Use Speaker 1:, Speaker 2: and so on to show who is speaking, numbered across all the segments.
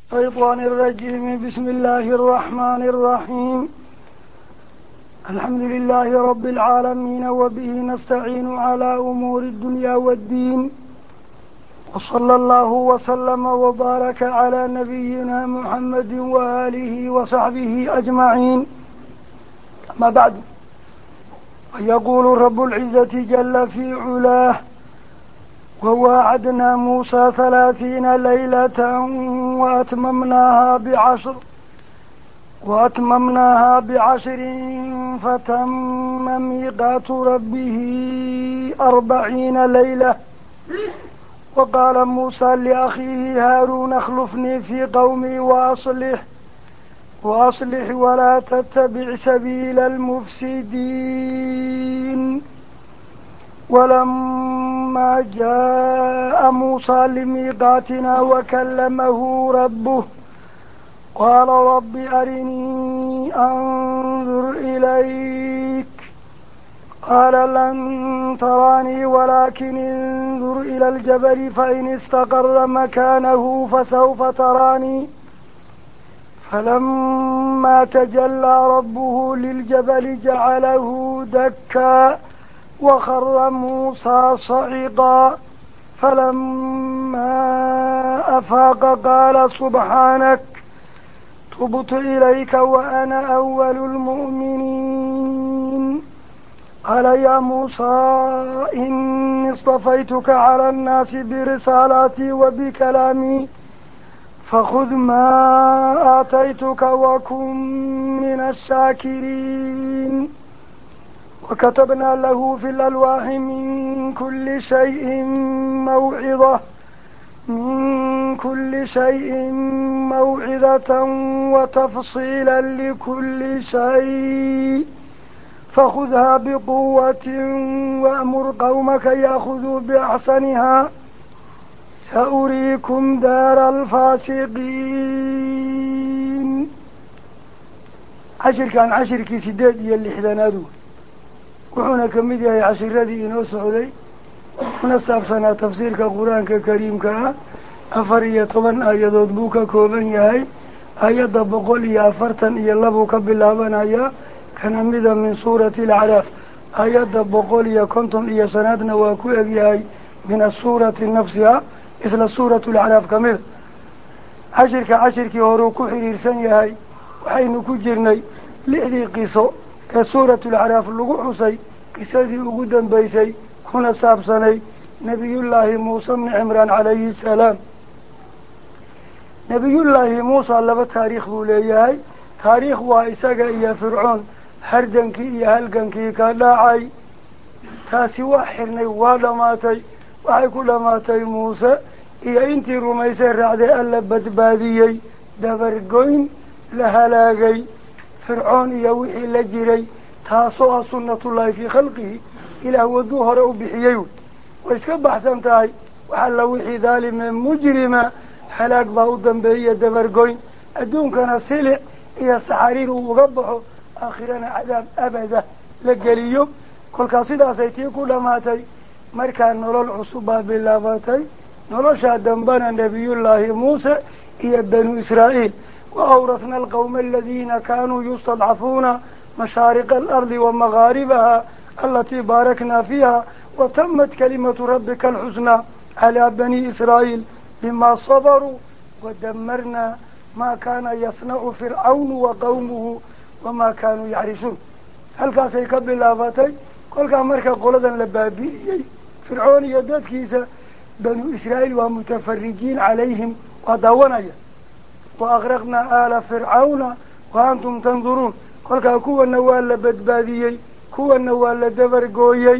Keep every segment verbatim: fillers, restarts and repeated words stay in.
Speaker 1: الشيطان الرجيم. بسم الله الرحمن الرحيم. الحمد لله رب العالمين، وبه نستعين على أمور الدنيا والدين، وصلى الله وسلم وبارك على نبينا محمد وآله وصحبه أجمعين. أما بعد، يقول رب العزة جل في علاه: وواعدنا موسى ثلاثين ليلة وأتممناها بعشر وأتممناها بعشر فتم ميقات ربه أربعين ليلة. وقال موسى لأخيه هارون: اخلفني في قومي وأصلح وأصلح ولا تتبع سبيل المفسدين. ولما جاء موسى لميقاتنا وكلمه ربه قال: رب أرني أنظر إليك. قال: لن تراني ولكن انظر إلى الجبل فإن استقر مكانه فسوف تراني. فلما تجلى ربه للجبل جعله دكا وخر موسى صعقا. فلما أفاق قال: سبحانك تبت إليك وأنا أول المؤمنين. قال: يا موسى إني اصطفيتك على الناس برسالاتي وبكلامي فخذ ما آتيتك وكن من الشاكرين. وكتبنا له في الألواح من كل شيء موعظة من كل شيء موعظة وتفصيلا لكل شيء فخذها بقوة وأمر قومك يأخذوا بأحسنها سأريكم دار الفاسقين. عشر كان عشر كي سداد يلي حدانادو وحونا كميديا يا عشر ردي إنو سعودي ونصاب سنة تفسير كقرآن كريم كا أفرية طبعا آيادود بوكا كوبان ياهي آياد بقول يا أفرتن يلبوك باللابان آيا كان ميدا من سورة العراف آياد بقول يا كنتم يا سنادنا واكو ياهي من السورة نفسها إسلا سورة العراف كميد عشر كعشر كي هروكو حريرسان ياهي وحين كجرني لحدي قصو كسورة العراف اللغو حسي قصدي أقودا بيسي كنا سابساني نبي الله موسى بن عمران عليه السلام. نبي الله موسى لبا تاريخ بولياي تاريخ وايساقا إيا فرعون هرجنكي إيا هلقنكي كداعي تاسي واحرني وادماتي وحي كلماتي موسى إيا انتي رميسي رعدي ألا بدباديي دبرقوين لهلاقي فرعون إيا وحي لجري تاسوها سنة الله في خلقه إلى وذوه رأوا بحييو وإسكب بحسن تاي وحل وحي ظالم مجرمة حلاق باودا بهي دبرقوين أدون كان سلع إيا السحارير وغبحه آخرنا عذاب أبدا لقليو كل قصيدة سيتي كل ماتي مركان نرول عصبة باللاباتي نرول شادنبنا نبي الله موسى إيا بنو إسرائيل. وأورثنا القوم الذين كانوا يستضعفون مشارق الأرض ومغاربها التي باركنا فيها وتمت كلمة ربك الحسنى على بني إسرائيل بما صبروا ودمرنا ما كان يصنع فرعون وقومه وما كانوا يعرشون. هل كان سيكب اللافاتي كل كان مركا قولدا لبابيي فرعون يدد كيسا بنو إسرائيل ومتفرجين عليهم ودونايا وأغرقنا آل فرعون وأنتم تنظرون. كل كان كوى النوال لبدباديي كوى النوال لدبرقويي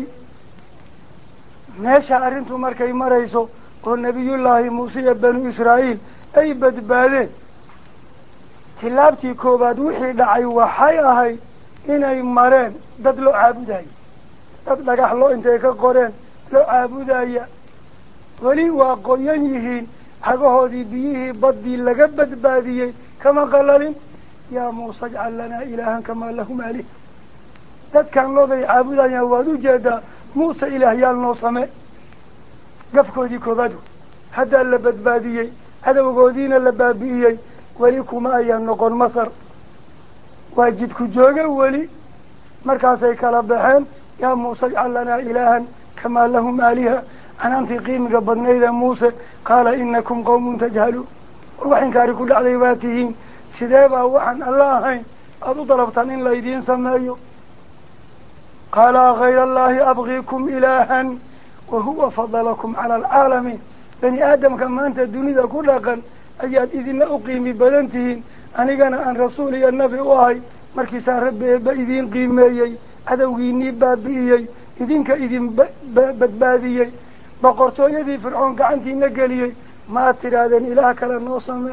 Speaker 1: ناشا أرنتو مركي مريسو والنبي الله موسى بنو إسرائيل أي بدبادين تلابتي كوباد وحي دعي وحي أهي إناي مرين داد لو عابداي داد لقاح لو انتي كقرين لو عابداي ولي واقوين يهين حقهودي بيه بدي لقى بدباديي كما قلالين يا موسى اجعل لنا إلها كما لهم عليه. داد كان لو ذي عابداي وادو جادا موسى إله يالنو سمي قفكودي كوبادو هذا اللي بدباديي عدو قودين اللبابيي وليكم أيا نقول مصر واجدك جوجا ولي مركزي كالبحين يا موسى اجعل لنا إلها كما لهم آلهة أنا أنت قيم قبضنا إذا موسى قال إنكم قوم تجهلون وحين كاري كل عذيباتهم سدابا وحن الله أدو ضربتان إن ليدين سمايو قال غير الله أبغيكم إلها وهو فضلكم على العالمين بني آدم كما أنت الدنيا كلها قال أياد إذن أقيم بدنتهن أنيقنا أن رسولي النبي وهي مركزا ربي بإذن قيميي عدويني بابيي إذنك إذن بدباديي بقرتو يدي فرعون قعنتي نقليي ما ترادن إله كلا نوصمي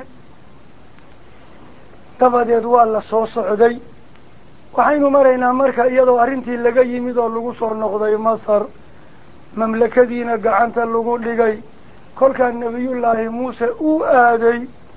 Speaker 1: dabadeed waa la soo socday waxaynu maraynaa marka iyadoo arrintii laga yimid oo lagu soo noqday Masar mamlakadiina gacanta lagu dhigay kolka nabiyullaahi Muuse uu aaday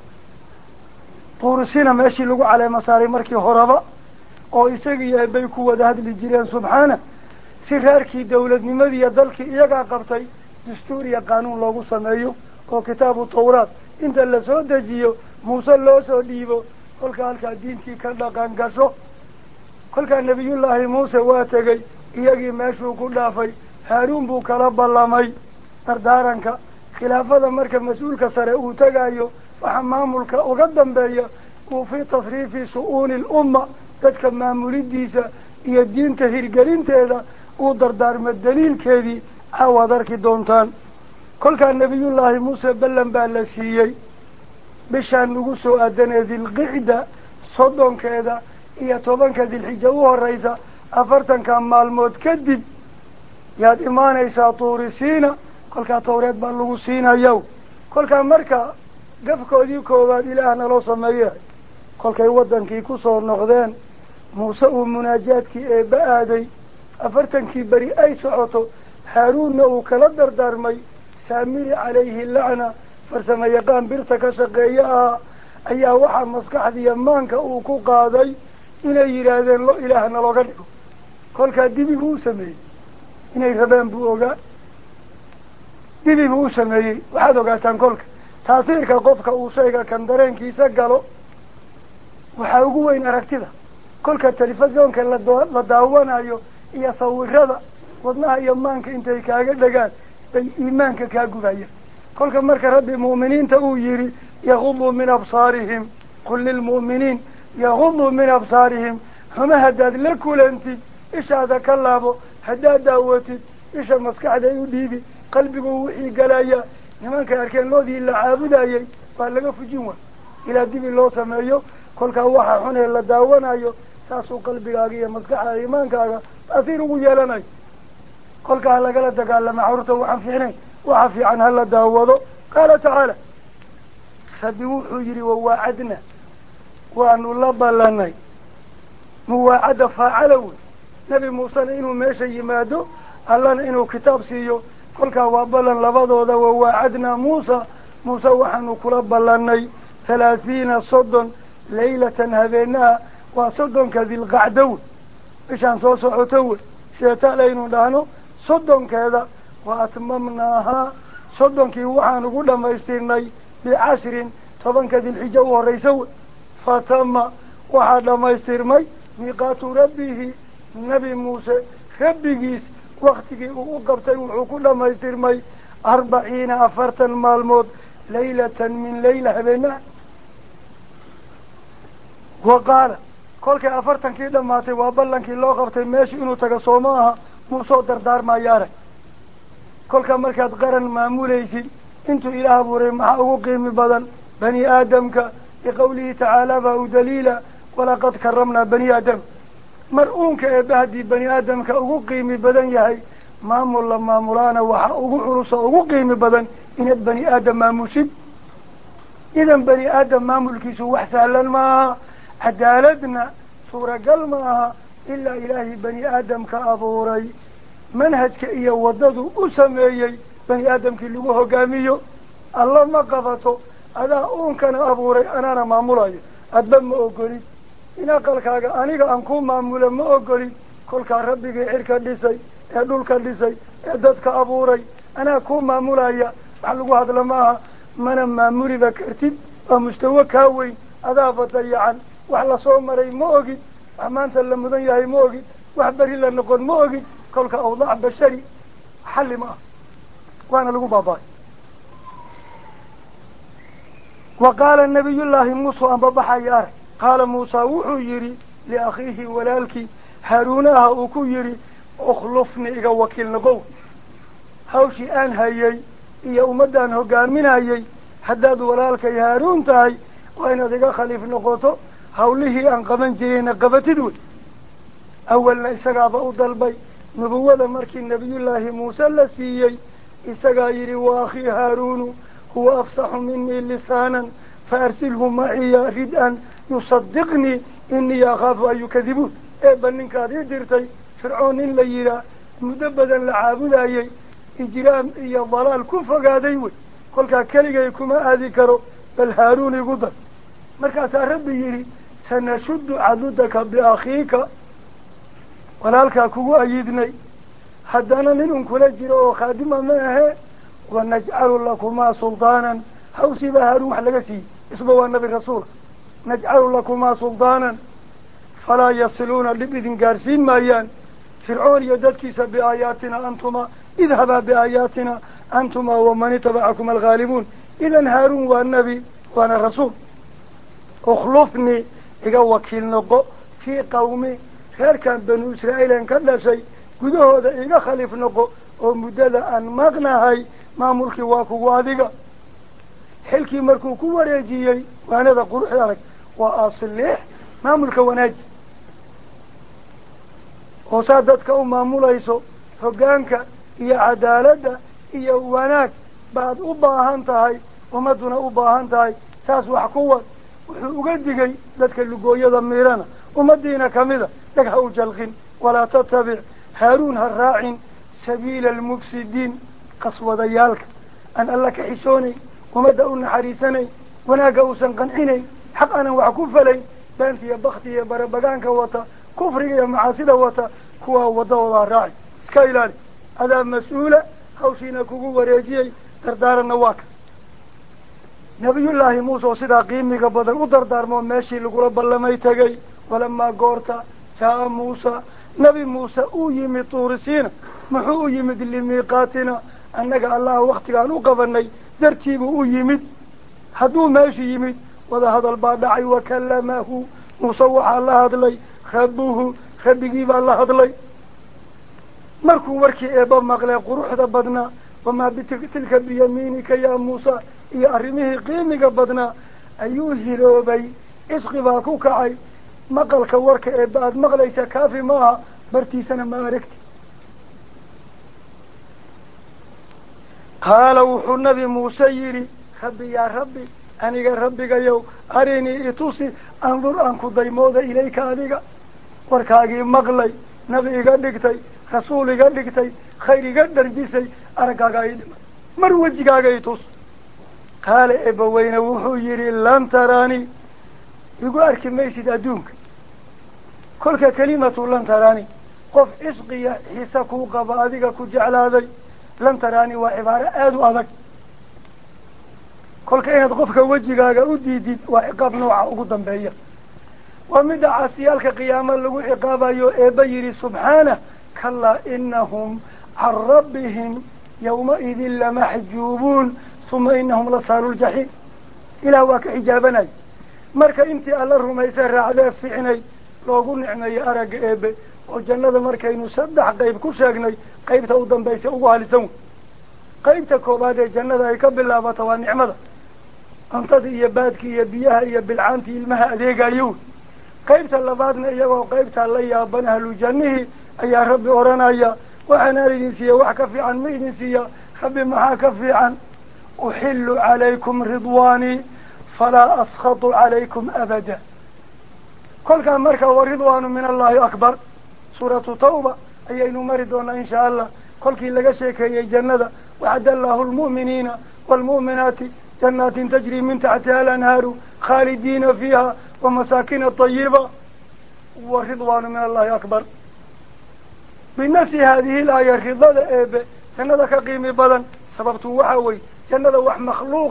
Speaker 1: Tuursina meeshii lagu caleema saaray markii horeba oo isagii ay bay ku wada hadli jireen subxaana si reerkii dawladnimadii iyo dalkii iyaga qabtay dastuuriya qaanuun loogu sameeyo oo kitaabu Tawraat inta la soo dejiyo Muuse loo soo dhiibo kolka halka diintii ka dhaqan gasho kolka nabiyullaahi Muuse waa tagay iyagii meeshuu ku dhaafay Haaruun buu kala ballamay dardaaranka khilaafada marka mas'uulka sare uu tagayo waxa maamulka uga dambeeya uu fi tasriifi su'uuni al-umma dadka maamulidiisa iyo diinta hirgelinteeda uu dardaarmo daliilkeedii awaad arki doontaan kolka nabiyullaahi Muuse ballan baa la siiyey bishaan nugu soo aadanee dilqicda soddonkeeda iyo tobanka dilxija u horeysa afartanka maalmood kadib yaad imaanaysaa Tuurisiina kolkaa tawreed baa lagu siinayow kolkaa marka gafkoodii koowaad ilaahna loo sameeyay kolkay wadankii ku soo noqdeen Muuse uu munaajaadkii eebba aaday afartankii beri ay socoto Haaruunna uu kala dardaarmay saamiri calayhi lacna farsama yaqaan birta ka shaqeeya ah ayaa waxaa maskaxdiiya maanka uu ku qaaday inay yidhaahdeen lo ilaahna looga dhigo kolkaa dibi buu u sameeyey inay rabaan buu ogaa dibi buu u sameeyey waxaad ogaataan kolka taasiirka qofka uu shayga kan dareenkiisa galo waxaa ugu weyn aragtida kolka telefisyoonka la daawanayo iyo sawirada wadnaha iyo maanka intay kaaga dhagaan bay iimaanka kaa gubaya kolka marka rabbi mu'miniinta uu yiri yaghuddu min absaarihim qul lil mu'miniin yaghuddu min absaarihim huma hadad la kulantid ishaada ka laabo haddaad daawatid isha maskaxda u dhiibi qalbigu wixii galaya nimanka arkeen loodii la caabudayay baa laga fujin waa ilaa dibi loo sameeyo kolka waxa xun ee la daawanayo saasuu qalbigaaga iyo maskaxda iimaankaaga taasiir ugu yeelanayo kolka lagala dagaalama carruurta waxaan fiicnayn waxa fiican hala daawado qaala tacaala rabbi wuxuu yidhi wawaacadna waanu la ballanay muwaacada faacala wey nebi muusena inuu meesha yimaado allana inuu kitaab siiyo kolkaa waa ballan labadooda wawaacadnaa muusa muuse waxaanu kula ballanay halaathiina soddon laylatan habeenaha waa soddonka dilqacda wey bishaan soo socoto wey sida talaynu dhahno soddonkeeda wa atmamnaahaa soddonkii waxaan ugu dhammaystirnay bicashrin tobanka dilxija u horraysa wey fatama waxaa dhammaystirmay miiqaatu rabbihi nebi muuse rabbigiis waktigii uu u qabtay wuxuu ku dhammaystirmay arbaciina afartan maalmood laylatan min layla habeenaha wa qaala kolkay afartankii dhammaatay waa ballankii loo qabtay meeshu inuu taga sooma aha muusoo dardaarmaya arag kolka markaad qaran maamulaysid intuu ilaah abuuray maxaa ugu qiimi badan bani aadamka liqawlihi tacaala baa u daliila walaqad karamnaa bani aadam mar uunka eebba haddii bani aadamka ugu qiimi badan yahay maamul la maamulaana waxa ugu culusa ugu qiimi badan inaad bani aadam maamushid idan bani aadam maamulkiisu wax sahlan maaha cadaaladna suuragal ma aha ilaa ilaahay bani aadamka abuuray manhajka iyo waddadu u sameeyey bani aadamkii lagu hogaamiyo alla ma qabato adaa uunkana abuuray anaana maamulayo adba ma ogolid in aqalkaaga aniga aan ku maamulo ma ogolid kolkaa rabbigii cirka dhisay ee dhulka dhisay ee dadka abuuray anaa ku maamulaya wax lagu hadla maaha mana maamuriba kartid waa mustawa kaa weyn adaaba dayacan wax lasoo maray ma ogid wax maanta la mudan yahay ma ogid wax beri la noqon ma ogid kolka awdaac bashari xalli ma ah waana lagu baaba'ay wa qaala nabiyullaahi muusa anbabaxaya arag qaala muusaa wuxuu yidhi liakhiihi walaalkii haaruunaha uu ku yidhi ukhlufni iga wakiil noqow hawshii aan hayay iyo ummaddaan hogaaminayay haddaad walaalkay haaruun tahay waa inaad iga khaliif noqoto hawlihii aan qaban jirayna qabatid wey awalna isagaaba u dalbay nubuwada markii nabiyullaahi muuse la siiyey isagaa yidhi wa akhii haaruunu huwa afsaxu minii lisaanan faarsilhu maciya rid-an yusadiqnii inii akhaafu an yukadibuun eebba ninkaad ii dirtay fircoon in la yidhaah muddo badan la caabudayey ijraam iyo dalaal ku fogaaday wey kolkaa keligay kuma aadi karo bal haaruun igu dar markaasaa rabbi yidhi sanashuddu cadudaka biakhiika walaalkaa kugu ayidnay haddana nin un kula jiro oo khaadima ma ahee wanajcalu lakumaa sultaanan hawsiibaa haaruun wax laga siiyey isba waa nabi rasuulka najcalu lakumaa sultaanan falaa yasiluuna dhib idin gaarsiin maayaan fircoon iyo dadkiisa biaayaatina antuma idhabaa biaayaatina antuma waman itabacakuma alghaalibuun idan haaruun waa nebi waana rasuul ukhlufnii iga wakiil noqo fii qawmi reerkan banu israa'iilan ka dhashay gudahooda iga khaliif noqo oo muddada aan maqnahay maamulkii waa kugu adiga xilkii markuu ku wareejiyey waanada quruxda arag waa aslix maamulka wanaaji oo saa dadka u maamulayso hoggaanka iyo cadaaladda iyo wanaag baad u baahan tahay ummadduna u baahan tahay saas wax ku wad wuxuu uga digay dadka lugooyada miirana ummaddiina kamida dhag ha u jalqin walaa tatabic haaruun ha raacin sabiila almufsidiin qaswadayaalka aan alla ka xishoonayn ummadda u naxariisanayn wanaagga uusan qancinayn xaq aanan wax ku falayn beenta iyo bakti iyo barabagaanka wata kufriga iyo macaasida wata kuwaa waddadooda ha raaci iska ilaali adaa mas-uula hawshiina kugu wareejiyey dardaaranna waa ka nabiyullaahi muuse oo sidaa qiimiga badan u dardaarmoo meeshii lagula ballamay tegay walamaa goorta jaa-a muusa nabi muuse uu yimid tuurisiina muxuu u yimid limiiqaatina annaga allaha waktigaan u qabanay dartiibuu u yimid hadduu meeshu yimid wada hadal baa dhacay wakallamahu muuse waxaa la hadlay rabbuhu rabbigii baa la hadlay markuu warkii eebba maqlee quruxda badnaa wamaa bitilka biyamiinika yaa muusa iyo arrimihii qiimiga badnaa ayuu hiroobay cisqi baa ku kacay maqalka warka eebba aada maqlaysa kaafi maaha bartiisana ma aragti qaala wuxuu nabi muuse yidhi rabbi yaa rabbi aniga rabbigayow arinii itusi andur aan ku daymooda ilayka adiga warkaagii maqlay nabi iga dhigtay rasuul iga dhigtay khayr iga dharjisay araggaaga ii dhimay mar wejigaaga itus qaala eebbaweyne wuxuu yidhi lan taraani igu arki maysid adduunka kolka kelimatu lan taraani qof cisqiya xiise kuu qaba adiga ku jeclaaday lan taraani waa cibaaro aada u adag kolka inaad qofka wejigaaga u diidid waa ciqaab nooca ugu dambeeya waa midda caasiyaalka qiyaamo lagu ciqaabayo eebba yidhi subxaanah kalaa inahum can rabbihim yawmaidin lamaxjuubuun uma inahum lasaalu ljaxiim ilaah waa ka xijaabanay marka intii alla rumaysa raacdee ficnay loogu nicmeeyey aragga eebe oo jannada markaynu saddex qayb ku sheegnay qaybta u dambaysa ugu halisan wey qaybta koowaad ee jannada ay ka bilaabata waa nicmada cuntada iyo baadki iyo biyaha iyo bilcaantii ilmaha adeegayo wey qaybta labaadna iyagoo qaybtaa la yaaban ahlu jannihii ayaa rabbi odhanaya waxaanaan idin siiya wax ka fiican ma idin siiya rabbi maxaa ka fiican uxillu calaykum ridwaanii falaa askhatu calaykum abada kolkaa marka wa ridwaanu min allahi akbar suuratu tawba ayaynu mari doonaa insha allah kolkii laga sheekeeyey jannada waxada allahu lmu'miniina waalmu'minaati jannaatin tajri min taxtiha alanhaaru khaalidiina fiiha wamasaakina tayiba wa ridwaanu min allahi akbar binafsi haadihi laaya ridada eebe jannada ka qiimi badan sababtu waxaa wey jannada wax makhluuqa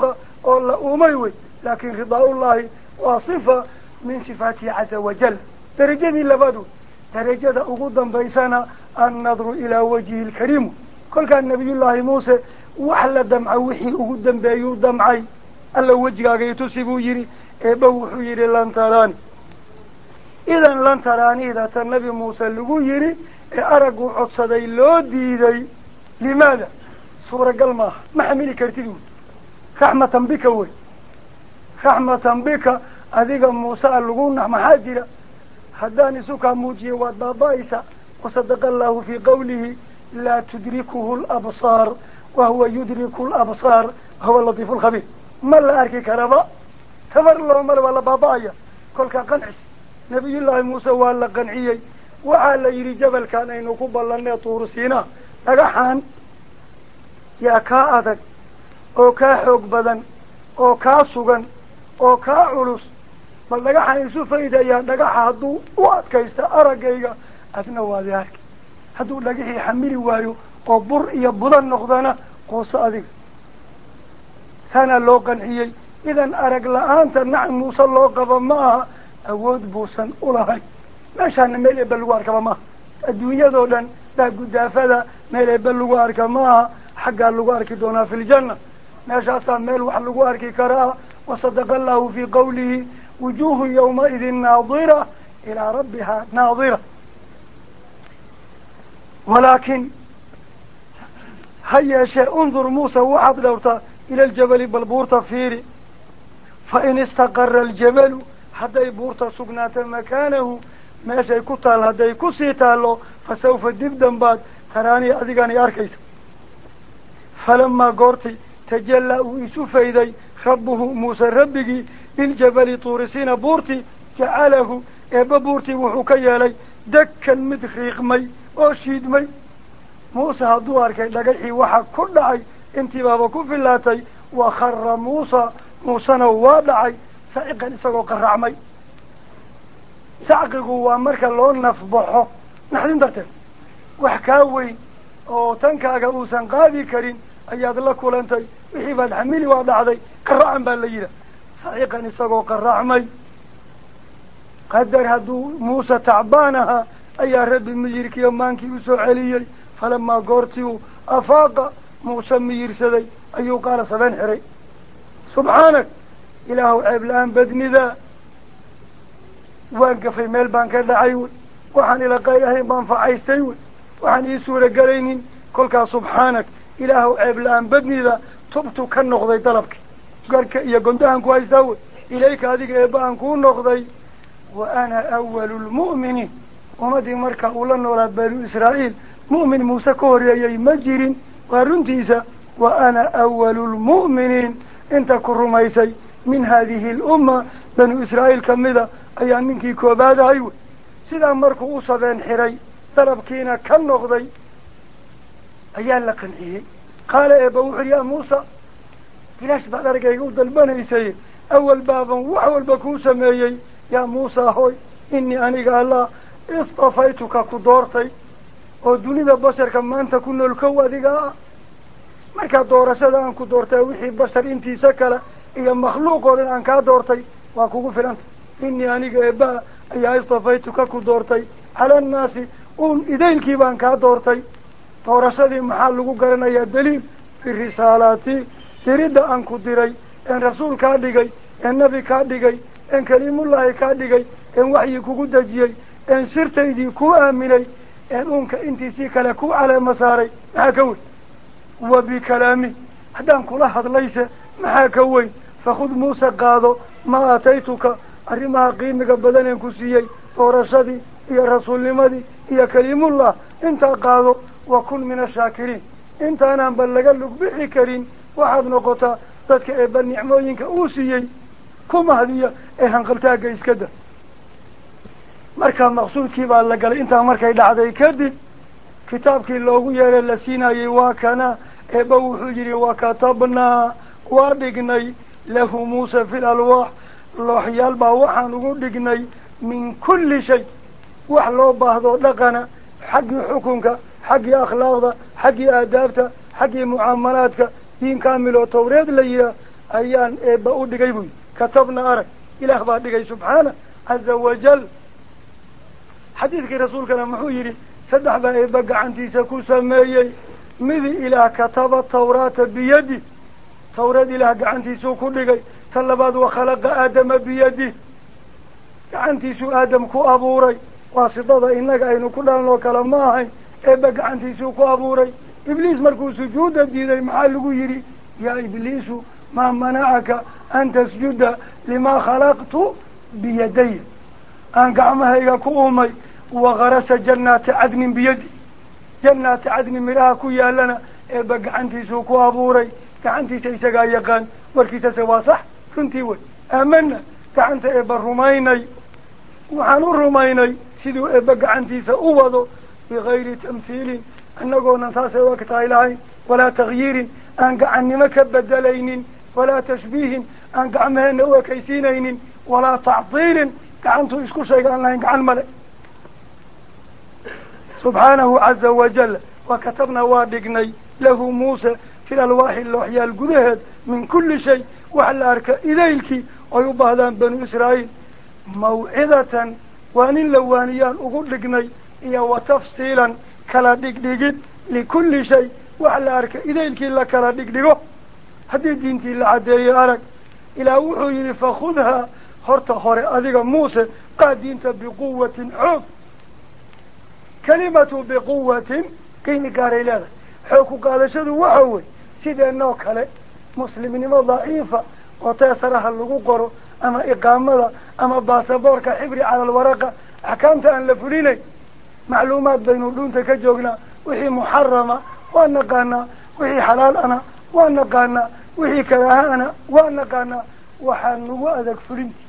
Speaker 1: أو أميوي لكن رضا الله وصفة من صفاته عز وجل درجة لبدو درجة أقودا بيسانا النظر إلى وجهه الكريم كل كان نبي الله موسى وحل دمع وحي أقودا بيو دمعي ألا وجهك يتسبو يري إبوحو يري لن تراني إذا لن تراني إذا النبي موسى لقو يري أرقو عصدي لو ديدي لماذا؟ صورة قلمة ما حملي كرتدون رحمة بك وي رحمة بك أذيك موسى لقونا محاجرة حداني سكا موجي والبابايسة وصدق الله في قوله لا تدركه الأبصار وهو يدرك الأبصار هو اللطيف الخبير ما لا أركي كرباء تمر الله مال ولا بابايا كل قنعس نبي الله موسى ولا قنعي وعلى يري جبل كان ينقب لنا طور سيناء لقحان يا كا أدك أو كا حق بدن أو كا سجن أو كا علوس بل لقحان يسوف إذا يا لقح هدو وقت كيست أرجيجا أثنى وذاك هدو لقحي حملي وايو قبر يبضن نخدنا قص أدك سنة لو قنعي إذا أرجل أنت نعم موسى الله قبل معها أود بوسن أولهاي ماشان ميل بلوار كما الدنيا دولا لا قدافة ميل بلوار كما حق اللوار كدونا في الجنة ماشا ساميل وحلوار كراء وصدق الله في قوله وجوه يومئذ ناظرة إلى ربها ناظرة ولكن هيا شيء انظر موسى وحد لورتا إلى الجبل بالبورتا فيري فإن استقر الجبل حتى بورتا سقنات مكانه ماشي كتال هدي كسيتالو فسوف دبدن بعد تراني أدقاني أركيس فلما قرتي تجلى ويسوف إذي ربه موسى ربك للجبل طورسين بورتي جعله إبا بورتي وحكي لي دكا مدخريق مي وشيد مي موسى هدو أركي لقحي وحا كل عي انتي بابا كوفي اللاتي وخر موسى موسى نوادعي سائقا إساقو قرع مي سعقه ومركا لون نفبحه نحن درتين وحكاوي او تنكاغا اوسان قادي كرين اياد الله كولانتي وحي باد حميلي وادعدي قرعن با ليدا سائقا اساقو قرعمي قدر هدو موسى تعبانها ايا ربي مجيرك يمانكي وسو عليي فلما قرتيو افاق موسى ميرسدي ايو قال سبان حري سبحانك إله عيب الآن بدني ذا وانك في ميل بانك دعيون وحن إلى قيلهين بانفع يستيون وحن يسور قرينين كلك سبحانك إله عيب الآن بدني ذا تبتو كالنقضي طلبك قالك إيا قندهن كويساوي إليك هذيك إيبان كون نقضي وأنا أول المؤمنين ومدي مركا أولا ولا بنو إسرائيل مؤمن موسى كوريا مجرين ورنتيسا وأنا أول المؤمنين انت كرميسي من هذه الأمة بنو إسرائيل كمذا أيان منكي كوباد عيوه سيدا مركو أصبين حري طلبكينا كالنغضي أيان لقن إيه قال إبا يا موسى كلاش بعد رجع يقول البني سيد أول بابا وحول بكو سميي يا موسى هوي إني أني قال الله اصطفيتك كدورتي ودوني ذا بشر كما أنت كنا الكوة ذيقا مركا دورة سيدا أنكو دورتي وحي بشر انتي سكلا إيا مخلوق ولن أنكا دورتي وكوكو فلانت إني أني إبا أيها اصطفيتك كدورتي على الناس أم إذين كيبان كا دورتي دورشدي محل لغو قرنا يا دليل في الرسالاتي تريد أن كدري إن رسول كادقي إن نبي كادقي إن كليم الله كادقي إن وحي كو دجي إن سرتيدي كو آمني إن أنك إنتي سيك لكو على مساري محاكوي وبكلامي حدان كلاحظ ليس محاكوي فخذ موسى قاضو ما أتيتك أرمها قيمك بدن كسيي دورشدي يا رسول لمدي يا كليم الله انت قاضو وكن من الشاكرين انت انا بلغ لك بحكرين واحد نقطة ذاتك ايبا نعموينك اوسيي كما هذه ايهان قلتاك اسكده مركا مقصود كيبا لقال انت مركا يدعدي كدب كتابك اللوغو يالي لسينا يواكنا ايبا وحجري وكتبنا وادقني له موسى في الالواح الله يالبا وحان ودقني من كل شيء وحلو باهدو لقنا حق حكمك حق أخلاقك حق آدابك حق معاملاتك دين كامل وتوريد ليلة أيان إبا أدقيبوي كتبنا أرك إله بادقي سبحانه عز وجل حديثك رسولك محويري سدح بإبا عنتي سكو سميي مذي إله كتب التوراة بيدي توراة إله عنتي سكو دقي طلبات وخلق آدم بيدي عنتي سو آدم كو أبوري واسطة إنك أين كلان وكلام ماهي إبا عنتي سو كو أبوري إبليس مركو سجود الدين محلقو يري يا إبليس ما منعك أن تسجد لما خلقت بيدي أنك عمها يكو أمي وغرس جنات عدن بيدي جنات عدن مراكو يا لنا إبا عنتي سو كو أبوري كعنتي سيساقا يقان والكيسا سوا صح كنتي وي آمنا كعنت إبا الرميني وحنو الرميني سيدو إبا عنتي سأوضو بغير تمثيل أنه ننساس وقت إلهي ولا تغيير أنك عني مكبدلين ولا تشبيه أنك عمهن وكيسينين ولا تعطيل كعنتو إسكو شيء قال لهم عن ملك سبحانه عز وجل وكتبنا وادقني له موسى في الألواح اللوحية القدهد من كل شيء وحل أرك إليك ويبهدان بنو إسرائيل موعظة وأن اللوانيان أقول لقني إيا وتفصيلا كلا دقدقد لكل شيء وحل أرك إليك إلا كلا دقدقه هذه دينتي إلا عدي أرك إلى وحي فخذها هرت هوري أذيك موسى قادينت بقوة حب كلمة بقوة كيني قاري لها حوكو قال شدو وحوي سيدي أنه كلا مسلمين ما ضعيفة وتيسرها اللقوقر أما إقامة أما باسبورك حبري على الورقة أحكامت أن لفليني معلومات بين اللون تكجوغنا وحي محرمة وأنقانا وحي حلال أنا وأنقانا وحي كراها أنا وأنقانا وحانو أذك فلنتي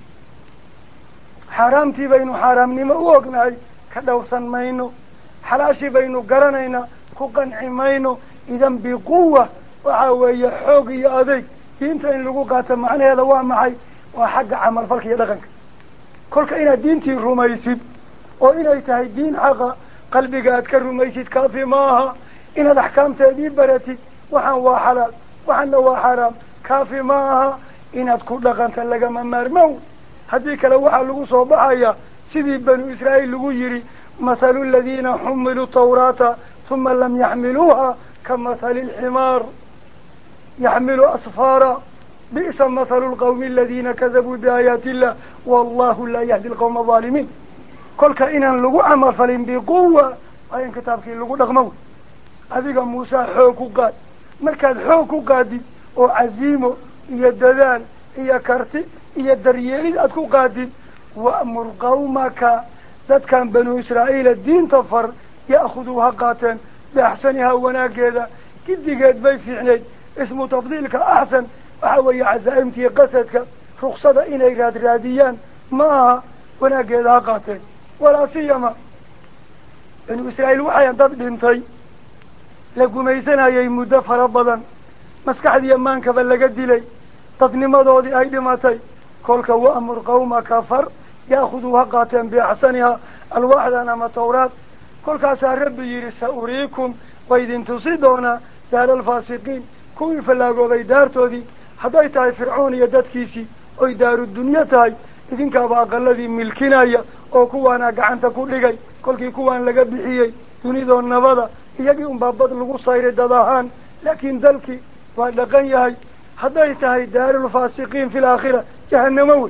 Speaker 1: حرامتي بينو حرامني ما أوقناي كدوسا مينو حلاشي بينو قرنينا كوقنعي مينو إذن بقوة وحاوية حوقي أذيك دينتا إن لقو قاتا معنى هذا وامعي وحق عمل فالك يدغنك كلك إنا دينتي الرميسيد وإنا يتهي دين حقا قلبي قاد كالرميسيد كافي ماها إنا الأحكام تهديد براتي وحن وحلال وحن وحرام كافي ماها إنا تكون لغانتا لغا ممار مو هديك لو وحا لغو صوبحايا سيدي بنو إسرائيل لغو يري مثل الذين حملوا التوراة ثم لم يحملوها كمثل الحمار يحمل أصفارا بئس مثل القوم الذين كذبوا بآيات الله والله لا يهدي القوم الظالمين كل كائنا لغو عمل فلين بقوة أين كتابك لغو دغمو هذيك موسى حوكو قاد مركز حوكو قادي وعزيمه إيا الدذان إيا كارتي إيا الدريالي أدكو قادي وأمر قومك ذات كان بنو إسرائيل الدين تفر يأخذوها قاتا بأحسنها وناقذا كدي قاد بي في عنيد اسمه تفضيلك أحسن وحوي عزائمتي قصدك رخصة إني راد راديان ما وناقذها قاتا ولا سيما بنو إسرائيل وحيا تدلنتي لقو ميسانا يمد فربضا مسكح دي أمان كبال لقد لي تطنمضوا دي أيدي ماتي كلك وأمر قوم كفر يأخذوا هقاتا بأحسنها الواحد أنا توراة كلك أسار ربي يري سأريكم وإذن تصيدونا دار الفاسقين كوي فلاقوا بي دارتو دي حداي تاي فرعون يدد كيسي وي دار الدنيا تاي إذن كابا الذي ملكنايا oo kuwaana gacanta ku dhigay kolkii kuwaan laga bixiyay dunida nabada iyagii un baabad lagu sayray dadahaan laakiin dalkii waa dhaqan yahay haday tahay daarul faasiqiin fil aakhirah jahannam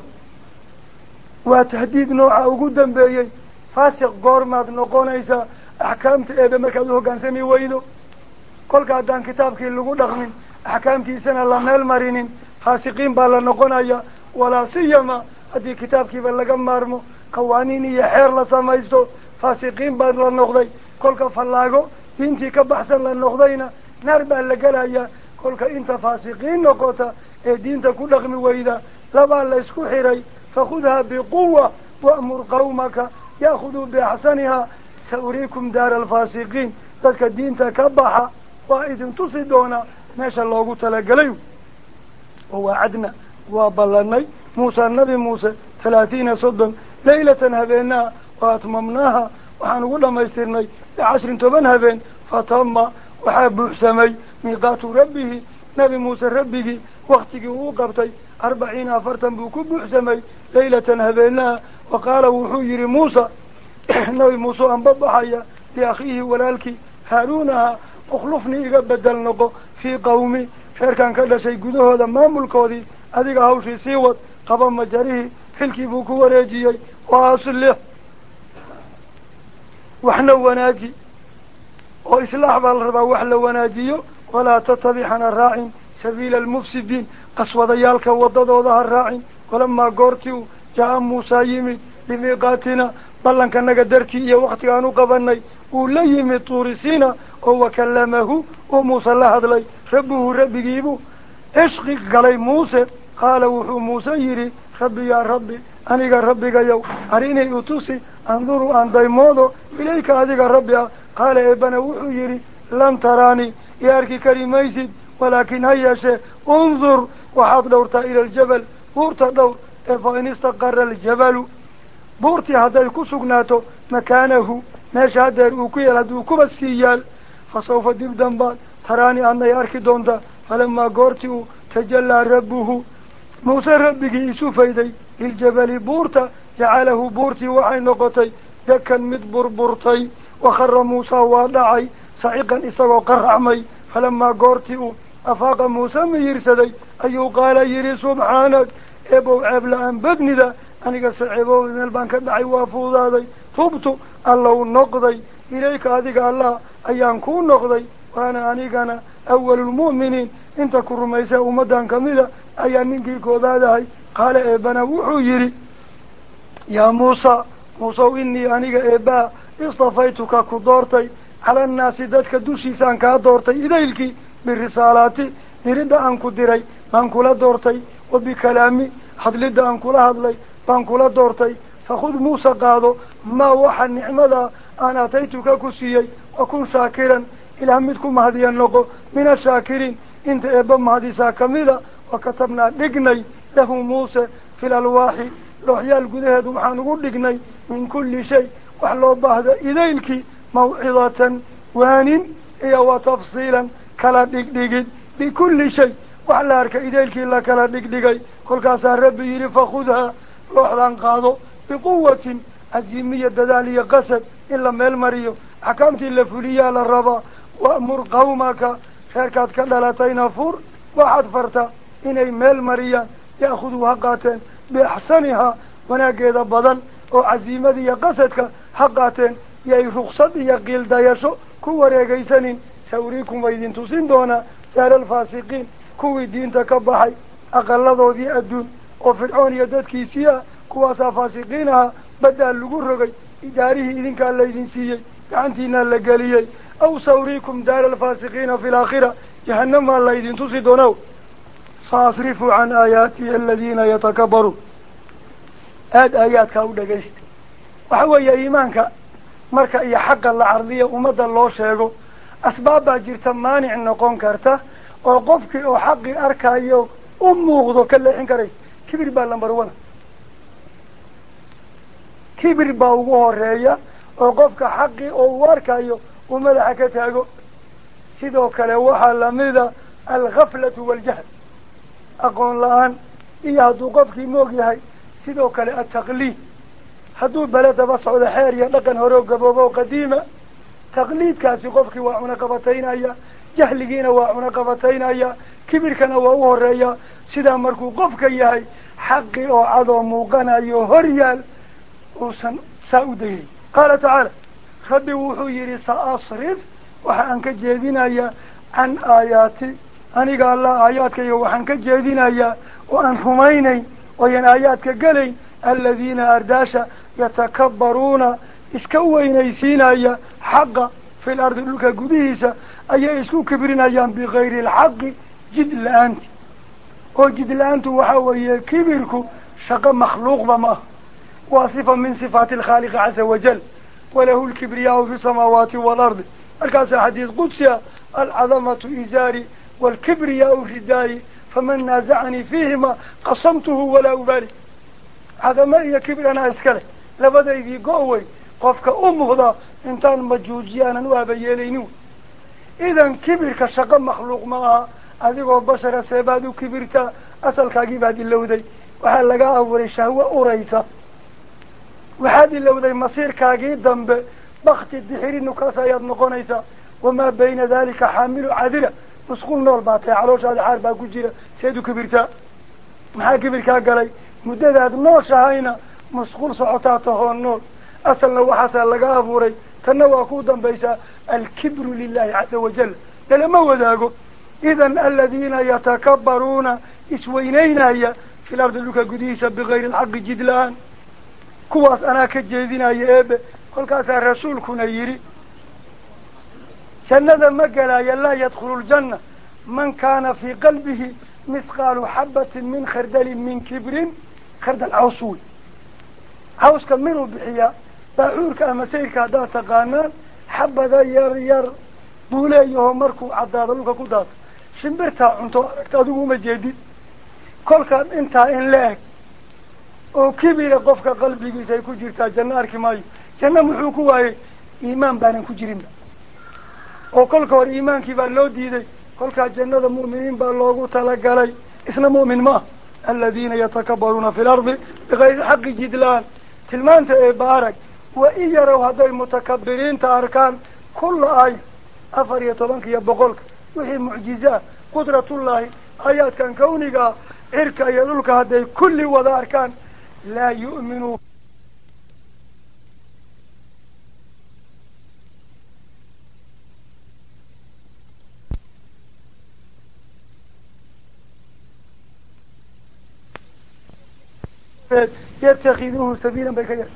Speaker 1: waa tahdiid nooca ugu dambeeyay faasiq goormaad noqonaysa ahkaamta eebe markaad hogaansami weydo kolka hadaan kitaabkii lagu dhaqmin ahkaamtiisana la meel marinin faasiqiin baa la noqonaya wala siyama hadii kitaabkiiba laga maarmo قوانين يحير لسمايستو فاسقين بعد للنقضي كلك فلاقو دينتي كبحسن للنقضينا نربا لقلايا كلك انت فاسقين نقوتا دينتا كل رغم ويدا لبا ليسكو حيري فخذها بقوة وأمر قومك يأخذوا بأحسنها سأريكم دار الفاسقين تلك دينتا كبحا وإذن تصدونا ما شاء الله قلت لقليو ووعدنا وضلني موسى النبي موسى ثلاثين صدا ليلة هبيناها واتممناها وحنقول ما يسترني لعشر تبن هبين فتم وحاب سمي ميقات ربه نبي موسى ربه وقتك وقبتي أربعين أفرتا بكبح سمي ليلة هبيناها وقال وحير موسى نبي موسى أن بضحيا لأخيه ولالك هارونها اخلفني بدل نقو في قومي خير كان كل شيء قده هذا ما ملكودي أذيك هوشي سيوت قبل مجريه حلكي بوكو وريجي واصل له وحنا وناجي وإصلاح بالربا وحنا وناجيه ولا تتبعنا الراعين سبيل المفسدين قسوة ديالك وضدوضها الراعين ولما قرتوا جاء موسى يمي لميقاتنا بلن كان قدرتي وقت كانوا قبلني وليمي طور سينا وكلمه وموسى الله هذلي ربه ربي جيبه اشقق علي موسى قال وحو موسى يري ربي يا ربي أنيق ربي يو أريني أتوسي انظروا أن دايمودو إليك هذيك ربي قال ابن وحو يري لن تراني ياركي كريميسد ولكن هيا شيء انظر وحاط دورتا إلى الجبل بورتا دور فإن استقر الجبل بورتي هذا يكسقناته مكانه ماشي هذا يكوي لدو كبسيال فسوف دبدن بعد تراني أن ياركي دوندا فلما قرتي تجلى ربه موسى ربك يسوف يدي للجبل بورتا جعله بورتي وعين نقطي دكا مدبر بورتي وخر موسى ودعي صعيقا إساق قرعمي فلما قرتي أفاق موسى ميرسدي أيو قال يري سبحانك إبو عبلا أن بدني ذا أنك سعبو من البنك دعي وافوضا ذي تبت الله نقضي إليك هذيك الله أيان كون نقضي وأنا أنيك أنا أول المؤمنين انت كرميسا ومدان كميدا أيان ننكي كوبادا قال إبنا وحو يري يا موسى موسى إني أنيك إبا اصطفيتك كدورتي على الناس دادك دوشي سان كدورتي إليك بالرسالات نريد أن كدري من كل دورتي وبكلامي حدلد أن كل هذلي من كل دورتي فخذ موسى قادو ما وحى النعمة أنا أتيتك كسيي وكن شاكرا إلى همتكم هذه النقو من الشاكرين انت إبا مهدي ساكمدا وكتبنا لقني له موسى في الألواح لحيال قدهد وحانقول لقني من كل شيء وحلو بهذا إليك موعظة وان إيا وتفصيلا كلا دقدقد بكل شيء وحلا أرك إليك إلا كلا دقدقي كل كاسا ربي يري فخذها روحا قادو بقوة عزيمية ددالية قسد إلا ميل مريو حكمت إلا فليا للربا وأمر قومك خيركات كدلتين فور واحد فرتا إني ميل مريا يأخذوا حقاتين بأحسنها وناقيد بدن وعزيمة دي قسدك حقاتين يأي رخصد يقيل دايشو كو ريقيسانين سوريكم ويدين تسين دونا دار الفاسقين كوي دين تكبحي أقلدوا دي أدون وفرعون يدد كيسيا كواسا فاسقينها بدأ اللقور رقي إداريه إذن كان ليدين سيي يعنتينا اللقاليي أو سوريكم دار الفاسقين في الآخرة جهنم الله يدين تسين دوناو فاصرفوا عن آياتي الذين يتكبروا آد آيات كاودا قيست وحوى إيمانك marka iyo xaq la ardiyo umada loo sheego asbaab jirta maanic noqon karta oo qofkii oo xaqi arkayo u muuqdo ka leexin karay kibir baa lambar one kibir baa ugu horeeya oo qofka xaqi oo arkayo uu madaxa ka taago sidoo kale waxa lamida al-ghaflatu wal-jahl aqoon la'aan iyo haduu qofkii moog yahay sidoo kale at-taqlid hadduu balada socdo xeer iyo dhaqan hore gaboobo qadiima taqliidkaasi qofkii waa una qabataynaya jahligiina waa una qabataynaya kibirkana waa u horeeya sida markuu qofka yahay xaqi oo cado muuqanayo horyaal uusan saudayay qala ta'ala rabbi wuxuu yiri saasrif waxa aan ka jeedinaya an ayati aniga allah aayaadkayga waxaan ka jeedinaya oo aan rumaynay oo yan aayaadka galay الذين أرداشا يتكبرون اسكوين يسينايا حقا في الأرض لك قديسة أي اسكو كبرين أيام بغير الحق جد الأنت وجد الأنت وحاوي كبركو شق مخلوق بما واصفا من صفات الخالق عز وجل وله الكبرياء في السماوات والأرض الكاس حديث قدسي العظمة إزاري والكبرياء رداري فمن نازعني فيهما قسمته ولا أبالي هذا ما هي كبر أنا أسكره لبدا يجي قوي قفك أمه ذا إنسان مجوجيانا وابيلينو إذا كبر كشق مخلوق معها adigoo bashara seebaad u kibirtaa asalkaagii baad ilowday waxaa laga abuuray shahwo uraysa waxaad ilowday masiirkaagii dambe bakti dixiri nukaas ayaad noqonaysaa wamaa bayna dalika xaamilu cadira musqul nool baa tahay calooshaada xaar baa ku jira seed u kibirtaa maxaa kibirkaa galay muddadaad nooshahayna musqul socotaa tahoo nool asalna waxaasaa laga abuuray tanna waa ku dambaysaa alkibru lilahi caza wajal lalama wadaago idan aladiina yatakabbaruuna isweynaynaya fi lardi dhulka gudihiisa bigayri alxaqi jid la-aan kuwaas anaa ka jeedinaya eebe kolkaasaa rasuulkuna yidhi jannada ma gelaya laa yadkhulu ljanna man kaana fii qalbihi mithqaalu xabatin min khardalin min kibrin khardal caws wey cawska minuu bixiyaa baaxuurka ama sayrka haddaad taqaanaan xabada yar yar buu leeyaho markuu caddaado dhulka ku daato shimbirtaa cunto aragta adigu uma jeedid kolkaad intaa in la eg oo kibira qofka qalbigiisa ay ku jirtaa janno arki maayo janno muxuu ku waayey iimaan baanan ku jirinba oo kolka hore iimaankii baa loo diiday kolkaa jannada mu'miniin baa loogu talagalay isna mu'min ma aladiina yatakabbaruuna fi lardi bigayri xaqi jidlaan tilmaanta ee baarag wa in yarow hadday mutakabiriinta arkaan kulla ay afar iyo tobanka iyo boqolka wixii mucjizaa qudratullaahi aayaadkan kawniga ah cirka iyo dhulka hadday kulli wada arkaan laa yu'minuu yatakhiduuhu sabiilan bay ka yeesha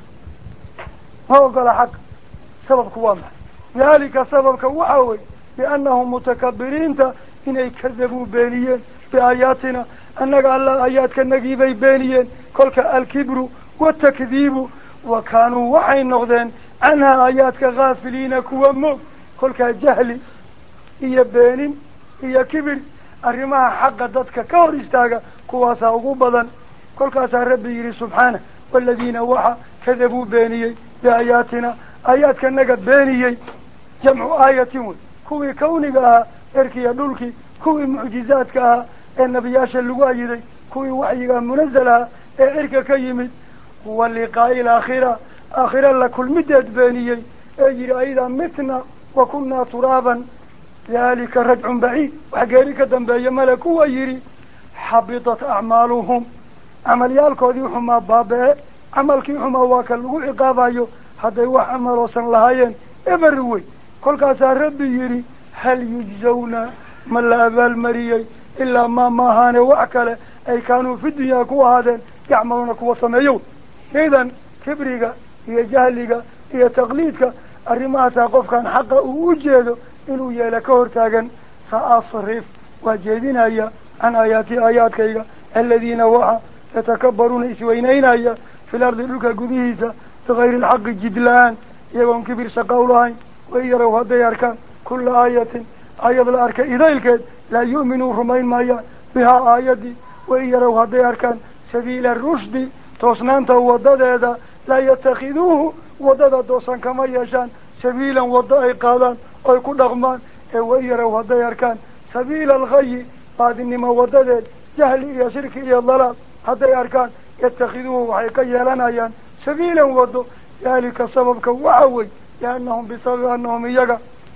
Speaker 1: ma ogola xaq sababku waa maxay daalika sababka waxaa wey biannahum mutakabiriinta inay kadabuu beeniyeen biaayaatina annaga alla aayaadkanagii bay beeniyeen kolka alkibru watakdiibu wa kaanuu waxay noqdeen canhaa aayaadka haafiliina kuwa moog kolkaa jahli iyo beenin iyo kibir arrimaha xaqa dadka ka hor istaaga kuwaasaa ugu badan kolkaasaa rabbi yidhi subxaanah waladiina waxa kadabuu beeniyey biaayaatina aayaadkanaga beeniyey jamcu aayatin wey kuwii kawniga ahaa cirkiiyo dhulkii kuwii mucjizaadka ahaa ee nebiyaasha lagu ayiday kuwii waxyigaa munazal ahaa ee cirka ka yimid wa liqaa'i alaakhira aakhira la kulmideed beeniyey ee yidhi aydaa mitna wa kunnaa turaaban daalika rajcun baciid wax geeri ka dambeeya male kuwa yidhi xabitat acmaaluhum camalyaalkoodii xumaa baaba-e camalkii xumaa waa ka lagu ciqaabayo hadday wax camaloosan lahaayeen eberi wey kolkaasaa rabbi yidhi hal yujzawna ma la abaalmariyey ilaa maa maahaane wax kale ay kaanuu fi dunyaa ku ahaadeen yacmaluuna kuwa sameeyo idan kibriga iyo jahliga iyo taqliidka arrimahaasaa qofkan xaqa uu u jeedo inuu yeelo ka hortaagan sa-asrif waa jeedinaya can aayaati aayaadkayga aladiina waxa yatakabbaruuna isweynaynaya fi lardi dhulka gudihiisa bigayri alxaqi jid la-aan iyagoon kibir shaqa u lahayn way yarow hadday arkaan kulla aayatin aayad la arka idaylkeed laa yu'minuu rumayn maayaan bihaa aayadii way yarow hadday arkaan sabiila rushdi toosnaanta wadadeeda laa yatakhiduuhu waddada doosan kama yeeshaan sabiilan waddo ay qaadaan oy ku dhaqmaan ee way yarow hadday arkaan sabiila alghayi baadinimo wadadeed jahli iyo shirki iyo dalaal hadday arkaan yatakhiduuhu waxay ka yeelanayaan sabiilan waddo daalika sababka waxa wey liannahum bisababi annahum iyaga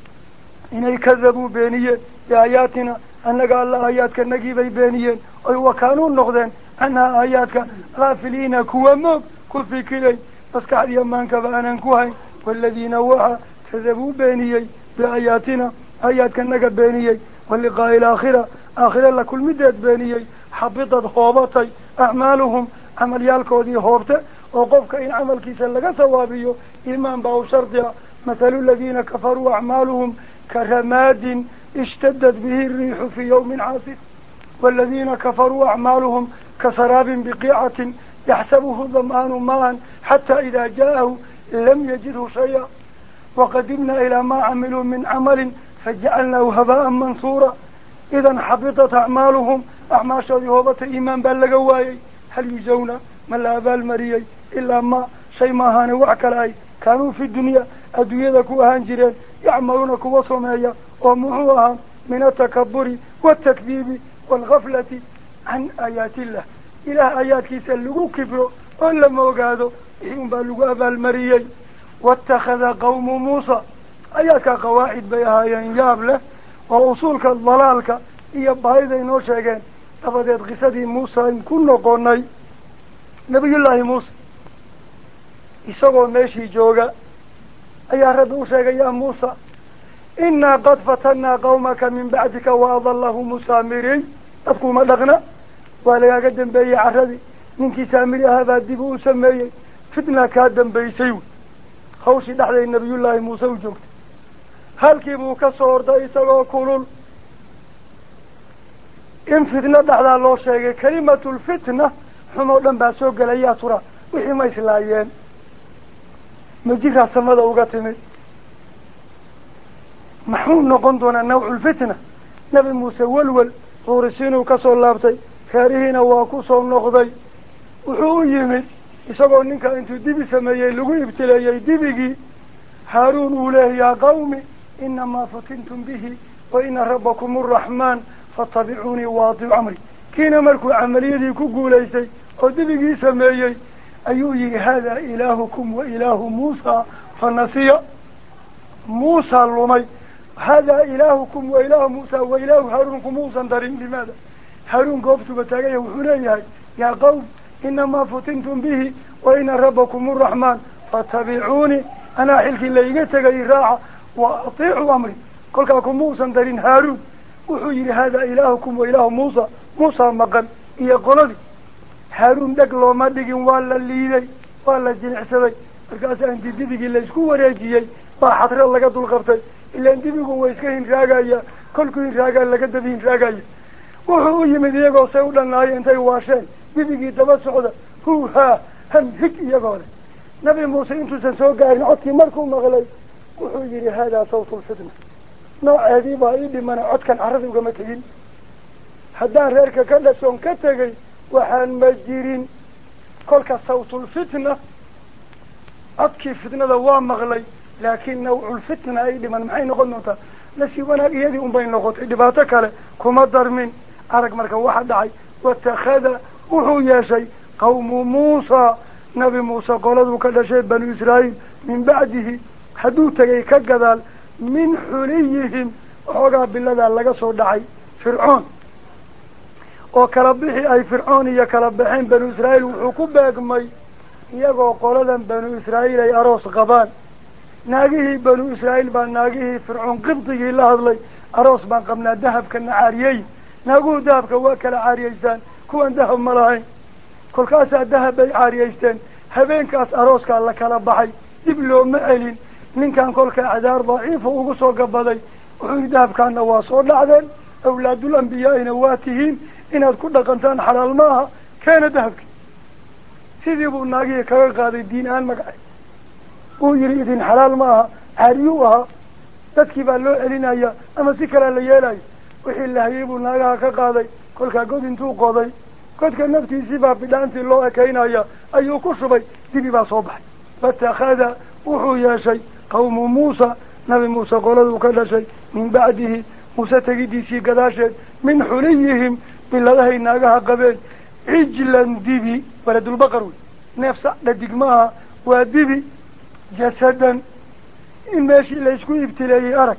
Speaker 1: inay kadabuu beeniyeen biaayaatina annaga alla aayaadkanagii bay beeniyeen oy wakaanuu noqdeen canhaa aayaadka haafiliina kuwa moog ku fikilay maskaxdiiyo maankaba aanan ku hayn waaladiina waxa kadabuu beeniyey biaayaatina aayaadkanaga beeniyey waliqaa'i alaakhira aakhira la kulmideed beeniyey xabitad hoobatay acmaaluhum camalyaalkoodii hoobte oo qofka in camalkiisa laga sawaabiyo iimaan baa u shardiga mathalu aladiina kafaruu acmaaluhum karamaadin ishtadad bihi riixu fii yawmin caasif waaladiina kafaruu acmaaluhum kasaraabin biqiicatin yaxsabuhu dam'aanu maan xataa idaa jaa'ahu lam yajidhu shaya waqadimnaa ilaa maa camiluu min camalin fajacalnaahu habaa'an mansuura idan xabitat acmaaluhum acmaashoodii hoobata iimaan baa laga waayey hal yujawna ma la abaalmariyey ilaa ma shay maahaane wax kale ay kaanuu fi dunya adduunyada ku ahaan jireen yacmaluuna kuwa sameeya oo muxuu ahaa min atakaburi والتكذيب والغفلة عن آيات الله إله آيات كيسا لغو كبرو ولا موقادو إحيون باللغو أبا المريي واتخذ قوم موسى آياتك قواعد بيها ينجاب له وأصولك الضلالك إيابا إذا ينوشيكين أفضيت قصدي موسى إن كنا قلناي نبي الله موسى إساقوا ماشي جوغا أيها ربي أشيك يا موسى إنا قد فتنا قومك من بعدك وأضلهم سامري أذكر ما لغنا ولا قدم بي عردي منك سامري هذا الدبو سمي فتنا كادم بي سيو خوشي دحلي النبي الله موسى وجوكت هل كيبو كسور دايسا وكولول إن فتنة دحلي الله شيء كلمة الفتنة حمولا باسوق ليا ترى وحي ما يسلايين مجيكا سمد وقتمي محمود نقندنا نوع الفتنة نبي موسى والول طورسين وكسر لابتي كارهين واكوسو نقضي وحو يمد يساقوا ننك انتو دبي سميي لغو ابتلايي دبيكي هارون أولاه يا قومي إنما فتنتم به وإن ربكم الرحمن فاتبعوني واطيعوا أمري كينا مركو عمليتي كوكو ليسي ودبيكي سميي أيوي هذا إلهكم وإله موسى فالنسي موسى اللومي هذا إلهكم وإله موسى وإله هارونكم موسى دارين لماذا هارون قفتوا بتاقيه وحنيه يا قوم إنما فتنتم به وإن ربكم الرحمن فاتبعوني أنا حلك اللي يتقي راعة وأطيعوا أمري كل كاكم موسى دارين هارون وحيري هذا إلهكم وإله موسى موسى مقل إيا قلدي هارون دك لو ما دقين ولا الليلي ولا الجنع سبي الكاسة أنت دبقي اللي يسكو وريجيي وحطر الله قدو القبطي إلا أنت بيقوا ويسكهين راقايا كلكوين راقايا لقد بين راقايا وحو يمد يقو سيولا ناي انتي واشين دبقي دبا سعودة هو ها هم هك يقول نبي موسى انتو سنسوقا عدكي مركو مغلي وحو يري هذا صوت الفتنة نوع هذه بايدي من عدكا عرضي وقمتين حدان ريركا كالسون كتغي وحان مجيرين كلك صوت الفتنة عدكي فتنة دوام مغلي لكن نوع الفتنة ايدي من معين غنوتا نسي وانا ايدي امبين لغوت ادباتك له كما درمين عرق مركا واحد دعي واتخذ وحو يا شيء قوم موسى نبي موسى قولوا كذا شيء بنو إسرائيل من بعده حدوثي كقدال من حليهم وحقا بالله لغا سو دعي فرعون وكربحي أي فرعون يكربحين بنو إسرائيل وحكو باقمي يقو قولوا بنو إسرائيل أي أروس غبان ناقيه بنو إسرائيل بان ناقيه فرعون قبطي الله هذلي أروس بان قمنا ذهب كنا عاريين ناقو ذهب كواكل عاريستان كوان ذهب ملاهين كل كاسا ذهب اي عاريستان هبين كاس أروس كان لك لبحي دبلو معلين من كان كل كأعذار ضعيف وقصوا قبضي وحي ذهب كان نواصور لعذن أولاد الأنبياء نواتهين إن كل قنطان حلال ماها كان ذهبك سيدي ابو الناقية كاقاضي الدين آن مقعي ويريدين حلال ماها عاريوها dadkii baa loo celinaya ama si kale la yeelay wixii la haybu naagaha ka qaaday kolka god intuu qoday godka naftiisii baa bidhaantii loo ekeynaya ayuu ku shubay dibi baa soo baxay fatakhada wuxuu yeeshay qawmu muusa nabi muusa qoladu ka dhashay min bacdihi muusa tagidiisii gadaasheed min xuliyihim biladahay naagaha qabeen cijlan dibi waladul baqar neefsa dhadigmaha waa dibi jasadan in meeshii la isku ibtileeyey arag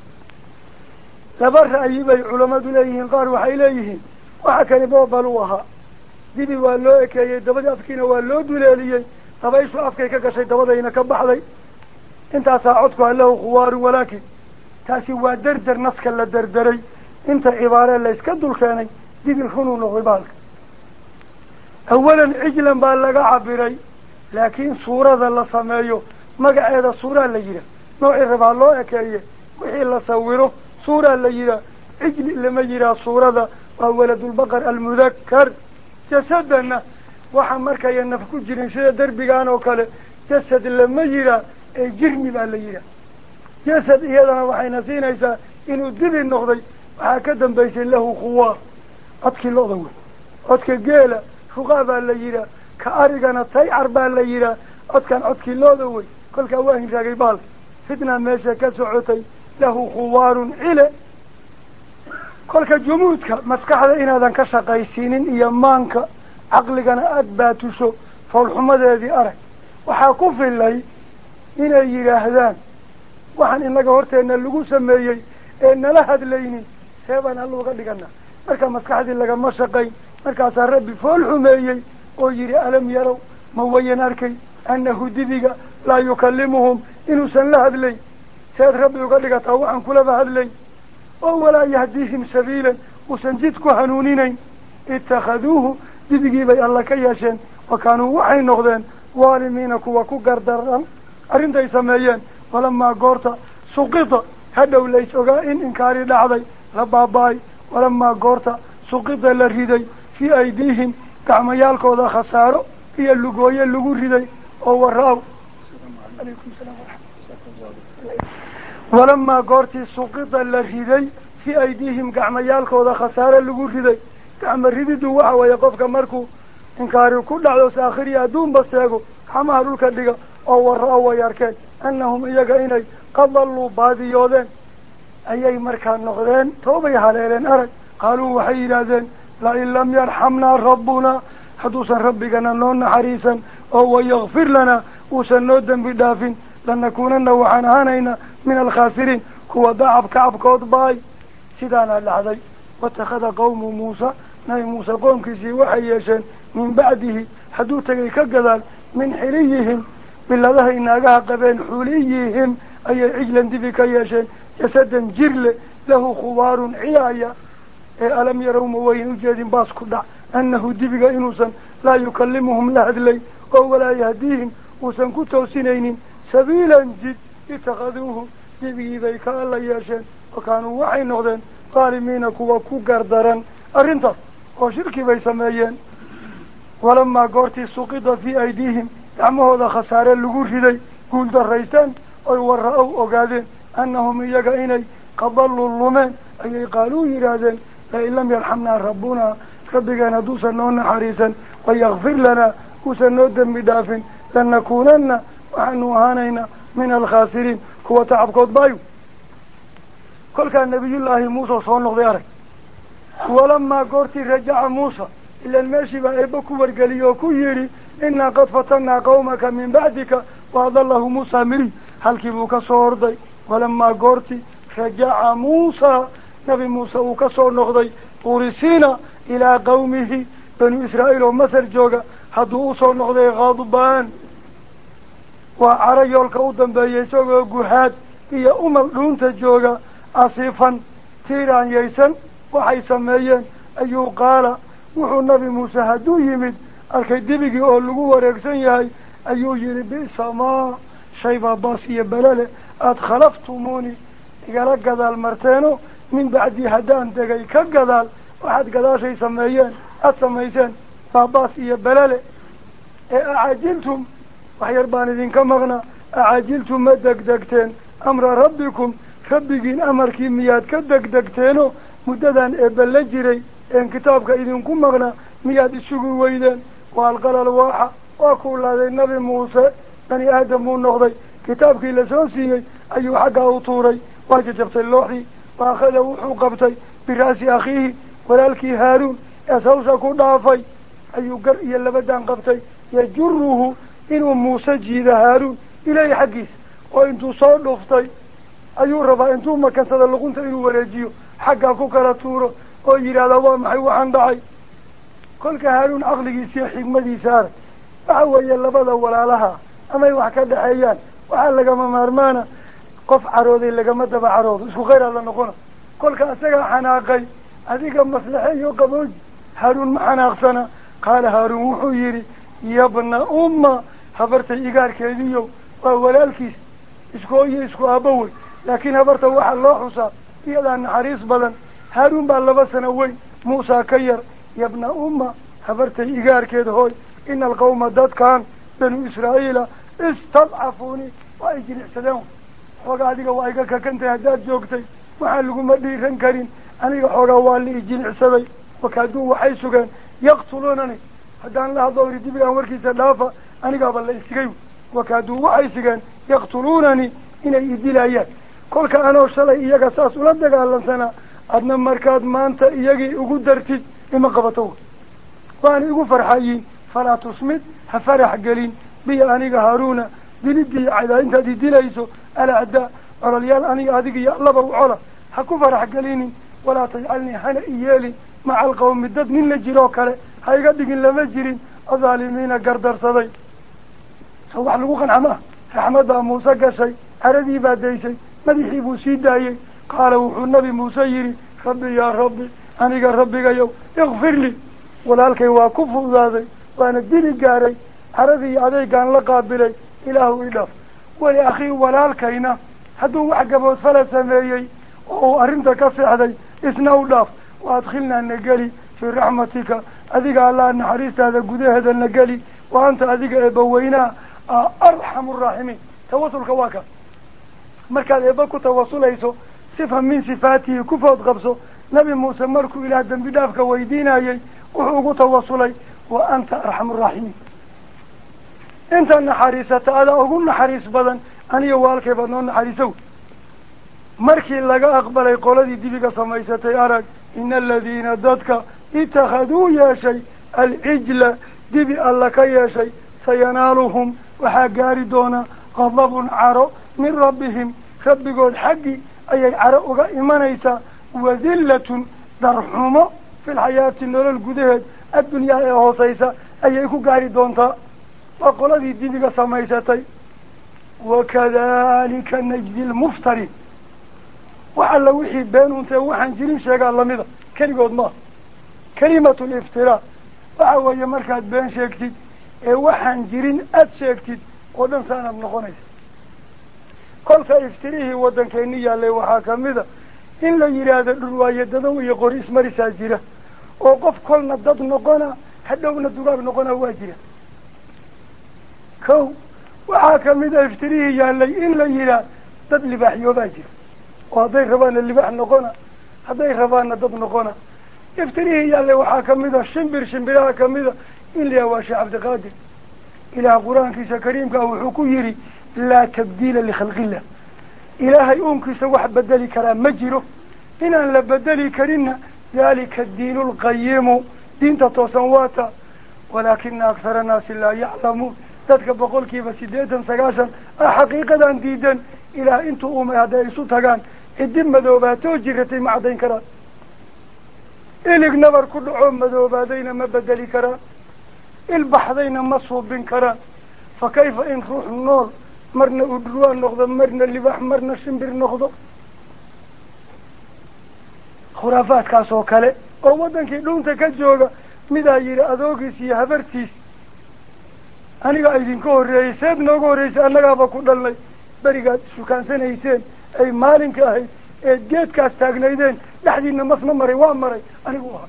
Speaker 1: laba ra'yi bay culammadu leeyihiin qaar waxay leeyihiin waxa kani boobal u ahaa dibi waa loo ekeeyey dabadii afkiina waa loo duleeliyey dabayshu afkay ka gashay dabadayna ka baxday intaasaa codku allahu khuwaaru walaakin taasi waa derdar naska la derderay inta cibaare la iska dul keenay dibi runuu noqday baalka awalan cijlan baa laga cabiray laakiin suurada la sameeyo magaceeda suuraa la yidhaah noocii rabaa loo ekeeye wixii la sawiro suuraa la yidhaah cijli lama yidhaah suurada waa waladulbaqar almudakkar jasadana waxaa markaya naf ku jirin sida derbigaan oo kale jasad lama yidhaah ee jirmi baa la yidhaah jasad iyadana waxayna siinaysaa inuu dibi noqday waxaa ka dambaysay lahu khuwaar codkii lo-da wey codka geela ruqaa baa la yidhaah ka arigana taycar baa la yidhaah codkan codkii looda wey kolkaa waa hinraagay baalka fitna meesha ka socotay lahu khuwaarun cile kolka jumuudka maskaxda inaadan ka shaqaysiinin iyo maanka caqligana aada baatusho foolxumadeedii arag waxaa ku filay inay yidhaahdaan waxaan inaga horteenna lagu sameeyey ee nala hadlaynin see baan alla uga dhiganaa marka maskaxdii lagama shaqayn markaasaa rabbi fool xumeeyey oo yidhi alam yarow ma wayan arkay annahu dibiga laa yukallimuhum inuusan la hadlayn seed rabbi uga dhigataa waxaan kulaba hadlayn oo walaa yahdiihim sabiilan uusan jid ku hanuuninayn itakhaduuhu dibigii bay alla ka yeesheen wa kaanuu waxay noqdeen waalimiina kuwa ku gardaran arrintay sameeyeen walamaa goorta suqida hadhow lays ogaa in inkaari dhacday la baaba-ay walamaa goorta suqida la riday fii aydiihim gacmayaalkooda khasaaro iyo lugooye lagu riday oo wara-aw walamaa goortii suqida la riday fii aydiihim gacmayaalkooda khasaare lagu riday gacma rididu waxa weeye qofka markuu inkaari ku dhacdo saakhiriya adduunba seego xamaha dhulka dhiga oo wara-aw way arkeen annahum iyaga inay qad dalluu baadiyoodeen ayay markaa noqdeen toobay haleeleen arag qaaluu waxay yidhaahdeen lain lam yarxamnaa rabbunaa hadduusan rabbigana noo naxariisan oo wayakfir lanaa uusan noo dembi dhaafin lanakuunana waxaan ahaanaynaa min alkhaasiriin kuwa dacab kacabkood ba-ay sidaanaa dhacday watakhada qawmu muusa nabi muuse qoomkiisii waxay yeesheen min bacdihi hadduu tegay ka gadaal min xiliyihim biladahay naagaha qabeen xuliyihim ayay cijlan dibi ka yeesheen jasadan jirle lahu khubaarun ciyaaya ee alam yarow ma wayn ujeedin baas ku dhac annahu dibiga inuusan laa yukallimuhum la hadlay oo walaa yahdiihim uusan ku toosinaynin sabiilan jid itakhaduuhu dibigii bay ka alla yeesheen wa kaanuu waxay noqdeen dhaalimiina kuwa ku gardaran arrintaas oo shirki bay sameeyeen walamaa goortii suqida fii aydiihim gacmahooda khasaare lagu riday guul daraysteen oy wara-ow ogaadeen annahum iyaga inay qadalluu lumeen ayay qaaluu yidhaahdeen lain lam yarxamnaa rabbunaa rabbigeen hadduusan noo naxariisan wayakfir lanaa uusan noo dembi dhaafin lanakuunana waxaanu ahaanaynaa min alkhaasiriin kuwa tacabkood baayu kolkaa nabiyullaahi muuse soo noqday arag walamaa goortii rajaca muusa ilaan meeshii baa eebba ku wargeliyey oo ku yidhi innaa qad fatannaa qawmaka min bacdika waadallahu muusa miri halkii buu ka soo orday walamaa goortii rajaca muusa nabi muuse uu ka soo noqday tuurisiina ilaa qawmihi banu israa'iil oo masar jooga hadduu usoo noqday khadbaan waa caro yoolka u dambeeyay isagoo guhaad iyo umal dhuunta jooga asiifan tiiraanyaysan waxay sameeyeen ayuu qaala wuxuu nabi muuse hadduu yimid arkay dibigii oo lagu wareegsan yahay ayuu yihi bisamaa shay baa baas iyo belele aada khalaftumuuni igala gadaal marteeno min bacdii haddaan degay ka gadaal waxaad gadaashay sameeyeen aada samayseen baabaas iyo belele ee acaajiltum wax yar baan idinka maqnaa acaajiltum ma degdegteen amra rabbikum rabbigiin amarkii miyaad ka degdegteeno muddadan eebba la jiray een kitaabka idinku maqnaa miyaad isugu weydeen waa alqalal waaxa waa kuulaaday nabi muuse bani aadam buu noqday kitaabkii lasoo siiyey ayuu xaggaa u tuuray waa jajabtay looxdii wa akhada wuxuu qabtay biraasi akhiihi walaalkii haaruun ees hawsha ku dhaafay ayuu gar iyo labadaan qabtay yajuruhu inuu muuse jiida haaruun ilaahi xaggiisa oo intuu soo dhuftay ayuu rabaa intuu makansada luqunta inuu wareejiyo xaggaa ku kala tuuro oo yidhaahdaa waa maxay waxaan dhacay kolka haaruun caqligiisiiyo xigmadiisa arag waxa weeye labada walaalaha amay wax ka dhexeeyaan waxaa lagama maarmaana qof carooday lagama daba caroodo isku khayraa la noqona kolka isagaa xanaaqay adiga maslaxe iyo qabooji haaruun ma xanaaqsana qaala haaruun wuxuu yidhi yabna umma habartay igaarkeediiyo waa walaalkiis isku hooyo isku aabbo wey laakiin habarta waxaa loo xusaa iyadaa naxariis badan haaruun baa laba sano weyn muusaa ka yar yabna umma habartay igaarkeed hooy ina alqawma dadkan banu israa'iila istadcafuuni waa ay jilicsadeen xoogaa adiga waa iga kakantahay haddaad joogtay waxaan laguma dhiiran karin aniga xoogaa waa la ijilicsaday wakaaduu waxay sugeen yaqtuluunani haddaan la hadlo iri dibigaan warkiisa dhaafa anigaaba la isigay wakaaduu waxay sigeen yaqtuluunani inay idilayaan kolka anoo shalay iyaga saas ula dagaalansanaa أدنى مركات ما أنت يجي أقدرتي إما قبطوه وأنا أقول فرحيين فلا تصمت هفرح قليل بي أنيق هارون دلدي عدا أنت دي دليسو ألا أداء على اليال أنيق هذيك يألب وعلا حكو فرح قليل ولا تجعلني هنا إيالي مع القوم الدد من الجراك هاي قد يقول لما جرين الظالمين قردر صدي صوح لقوقا عماه أحمد موسى قشي عردي بادي شيء مدحي بوسيداي قال وحو النبي موسى يري ربي يا ربي أنيق ربي يو اغفر لي ولالكي واكفو ذاذي وانا الديني قاري عربي عدي كان لقابلي إله إله ولأخي ولالكينا حدو وحقبوت فلا سميي وأرنت كسي عدي إسنو لاف وأدخلنا النقالي في رحمتك أذيك الله أن حريست هذا قده هذا النقالي وأنت أذيك إبوينا أرحم الراحمين توصل كواكب مركز إباكو توصل إيسو صفة من صفاته كفوت غبسو نبي موسى مركو إلى الدم بدافك ويدينا يي وحوقو توصلي وأنت أرحم الراحمين أنت النحاريسة هذا أقول نحاريس بدن أنا يوالك بدن نحاريسو مركي لقى أقبل يقول دي ديبك سميستي أرق إن الذين ضدك اتخذوا يا شيء العجل ديبي الله يا شيء سينالهم وحقاري دونا غضب عرو من ربهم ربكوا حقي أي عرو إيمانيسا وذلة درحومة في الحياة النور القدهد الدنيا هوسيسا أي إكو قاري دونتا وقال دي ديبك سميستي وكذلك نجزي المفتري وحلا وحي بينهم وحن جرين شيئا الله ماذا كلمة ما كلمة الافتراء وحوى يمركات بين شيكتي وحن جرين أد شيكتي ودن سانا بنقونيس كل فافتريه ودن كينيا اللي وحاكم ماذا إن لا يراد الرواية دادو يقول اسم رساجرة وقف كلنا داد نقونا حدونا الدقاب نقونا واجرة كو وحاكم ماذا افتريه اللي إن لا يراد داد لباحي وباجرة وهذي ربانا اللي بحنا نقونا هذي ربانا ضد نقونا افتريه يالله وحاكم مذا شنبر شنبرها كمذا إلا واشي عبد القادر إلى قرآن كيسا كريم كأو حكو يري لا تبديل لخلق الله إلهي أم كيسا واحد بدلي كلام مجره إن أن لبدلي كرينا ذلك الدين القيم دين تطوسنواتا ولكن أكثر الناس لا يعلمون تذكر بقول كيف سيديتا سقاشا حقيقة ديدا إلى أنتو أم هذا يسوتهان الدم مذوباتو جرتي معدين كرا إليك نبر كل عم مذوباتين ما بدلي كرا البحرين مصوب بين كرا فكيف إن روح النور مرنا أدروان نخضر مرنا اللباح مرنا الشنبر نخضر خرافات كاسو كالي وودن كي دون تكجوغا مدا يري أدوغيسي هبرتيس أنا قاعدين كور رئيسات نوغو رئيس أنا قابا كودلني بريقات سكان سنيسين أي مالين كاهي أي جيت كاستاقنايدين لحدينا مصمم مري وان مري أنا قوها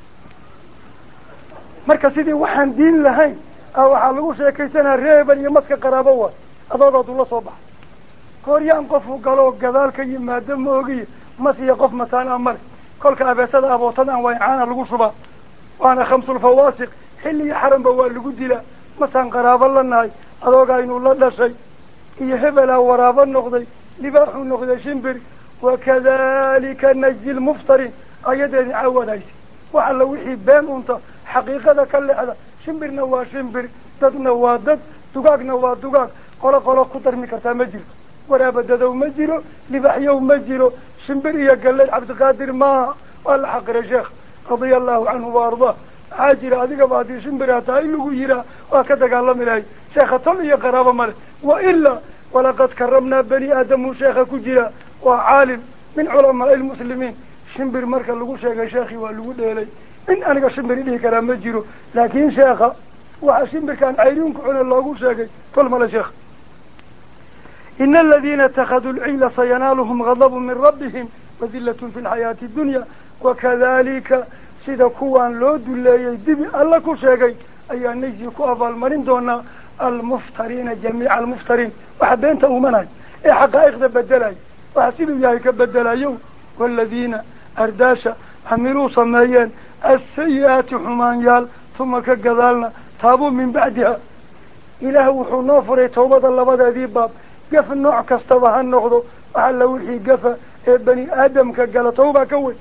Speaker 1: مركز سيدي وحان دين لهين أو حالقو شاكيسانا ريبا يمسك قرابوا أضاضات الله صباح كوريان قفو قالوا قذالك يما دم موغي مسي قف متان أمر كلك أباسد أبوطنا ويعانا لقو شبا وأنا خمس الفواسق حلي حرم بوال لقو ديلا مسان قراب الله ناي أدوغا إنو الله لا شيء يهبلا ورابا النقضي لباح النقضي شنبر وكذلك نجزي المفترين أيضا عواد عيسي وحلا وحي بين أنت حقيقة كل هذا شنبر نوا شنبر دد نوا دد دقاق نوا دقاق قلا قلا كتر مكرتا مجر ورابا ددو مجرو لباح يوم مجرو شنبر يقلل عبد القادر ما والحق رجاخ رضي الله عنه وارضاه عاجر هذيك بعد شنبر هتاي لغو يرا وكذا قال الله ملاي شيخ طلي قرابة مال وإلا ولقد كرمنا بني آدم وشيخ كجرا وعالم من علماء المسلمين شنبر مركز لغو شيخ شيخي ولغو ديلي إن أنا شنبر إليه كلام مجرو لكن شيخ وشنبر كان عيرون كعون اللغو شيخي طول مال شيخ إن الذين اتخذوا العيل سينالهم غضب من ربهم وذلة في الحياة الدنيا وكذلك سيدا كوان لو دولي دبي الله كو شيغي ايا نجي كو افال مرين دونا المفترين جميع المفترين وحبينتا ومناي اي حقائق بدلاي وحسيدو ياهي كبدلايو والذين ارداشا عملوا صمايان السيئات حمانيال ثم كقذالنا تابوا من بعدها إله وحو نوفري توبة اللبادة ذي باب قف النوع كاستبها النقضو وحلا وحي قف بني آدم كقال توبة كوي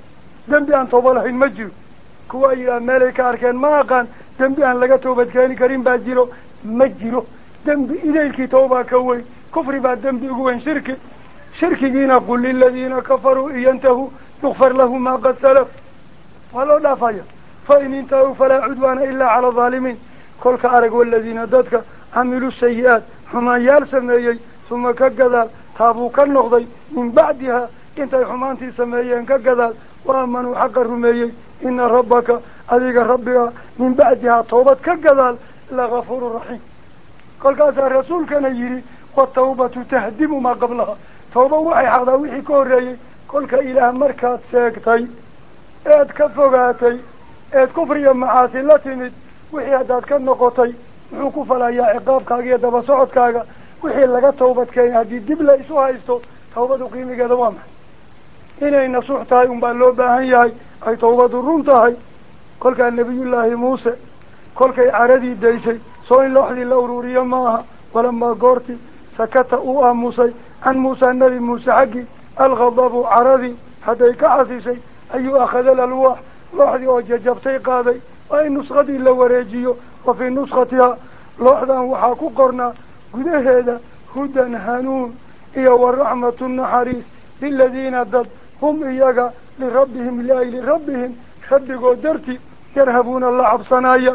Speaker 1: dembi aan tooba lahayn ma jiro kuwa ilaa meelay ka arkeen ma aqaan dembi aan laga toobadkeeni karin baa jiro ma jiro dembi idaylkii toobaa ka weyn kufri baa dembi ugu weyn shirki shirkigiina qul liladiina kafaruu in yantahuu yukfar lahum maa qad salaf waa loo dhaafaya fa in intahuu falaa cudwaana ilaa cala alظaalimiin kolka arag waladiina dadka camiluu sayi-aat xumaanyaal sameeyey suma ka gadaal taabuu ka noqday min bacdihaa intay xumaantii sameeyeen ka gadaal wa aamanuu xaqa rumeeyey ina rabbaka adiga rabbiga min bacdihaa toobad ka gadaal lagafuuru raxiim kolkaasaa rasuulkana yidhi watawbatu tahdimu maa qablaha tawba waxay xaqdaa wixii ka horreeyey kolka ilaah markaad sheegtay eed ka fogaatay eed kufriya macaasi la timid wixii haddaad ka noqotay muxuu ku falayaa ciqaabkaaga iyo daba socodkaaga wixii laga tawbadkeena haddii dib la isu haysto tawbadu qiimigeeda waa maxay inay nasuux tahay unbaa loo baahan yahay ay tawbadu run tahay kolkaa nebiyullaahi muuse kolkay caradii daysay soo in looxdii la ururiyo maaha walamaa goorti sakata uu aamusay can muusa nebi muuse xaggii alghadabu caradii hadday ka xasishay ayuu akhada alalwaax looxdii oo jajabtay qaaday waa in nuskhadii la wareejiyo wa fii nuskhatihaa looxdan waxaa ku qornaa gudaheeda hudan hanuun iyo waraxmatu naxariis liladiina dad hum iyaga lirabbihim liay lirabbihim rabbigoo darti yarhabuuna la cabsanaya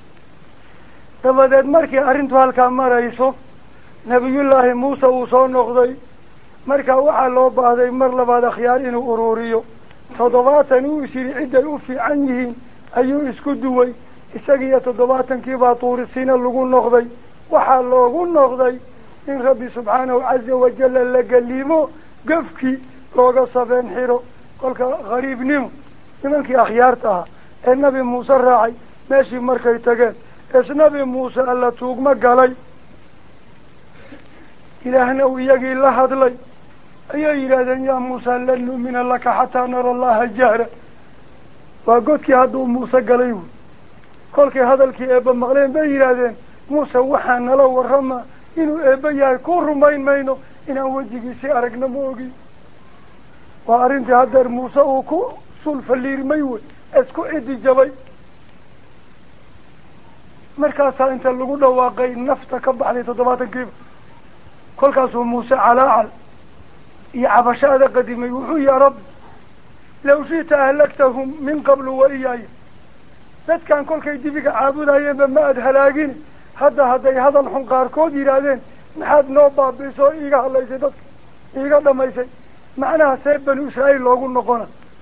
Speaker 1: dabadeed markii arrintu halkaa marayso nebiyullaahi muuse uu soo noqday markaa waxaa loo baahday mar labaad akhyaar inuu ururiyo toddobaatan uu is yidhi cidday u fiican yihiin ayuu isku duway isagiiyo toddobaatankiibaa tuurisiina lagu noqday waxaa loogu noqday in rabbi subxaanahu caza wajalla la galiimo gafkii looga sabeen xiro kolka qariibnimo nimankii akhyaarta ahaa ee nabi muuse raacay meeshii markay tageen es nabi muuse alla tuugma galay ilaahna uu iyagii la hadlay ayay yidhaahdeen yaa muusa lan nu'mina laka xataa nara allaha jahra waa godkii hadduu muuse galay wy kolkay hadalkii eebba maqleen bay yidhaahdeen muuse waxaa nala warrama inuu eebba yahay ku rumayn mayno inaan wejigiisii aragna ma ogi waa arrintii haddeer muuse uu ku sulfaliirmay wey isku cidi jabay markaasaa inta lagu dhawaaqay nafta ka baxday toddobaatankiiba kolkaasuu muuse calaacal iyo cabashaada qadimay wuxuu yaa rabbi law shi'ta ahlaktahum min qablu wa iyaaya dadkan kolkay dibiga caabudayeenba ma aad halaagin hadda hadday hadal xun qaarkood yidhaahdeen maxaad noo baabiisoo iiga hadlaysay dadka iiga dhamaysay macnaha see banu israa'iil loogu noqona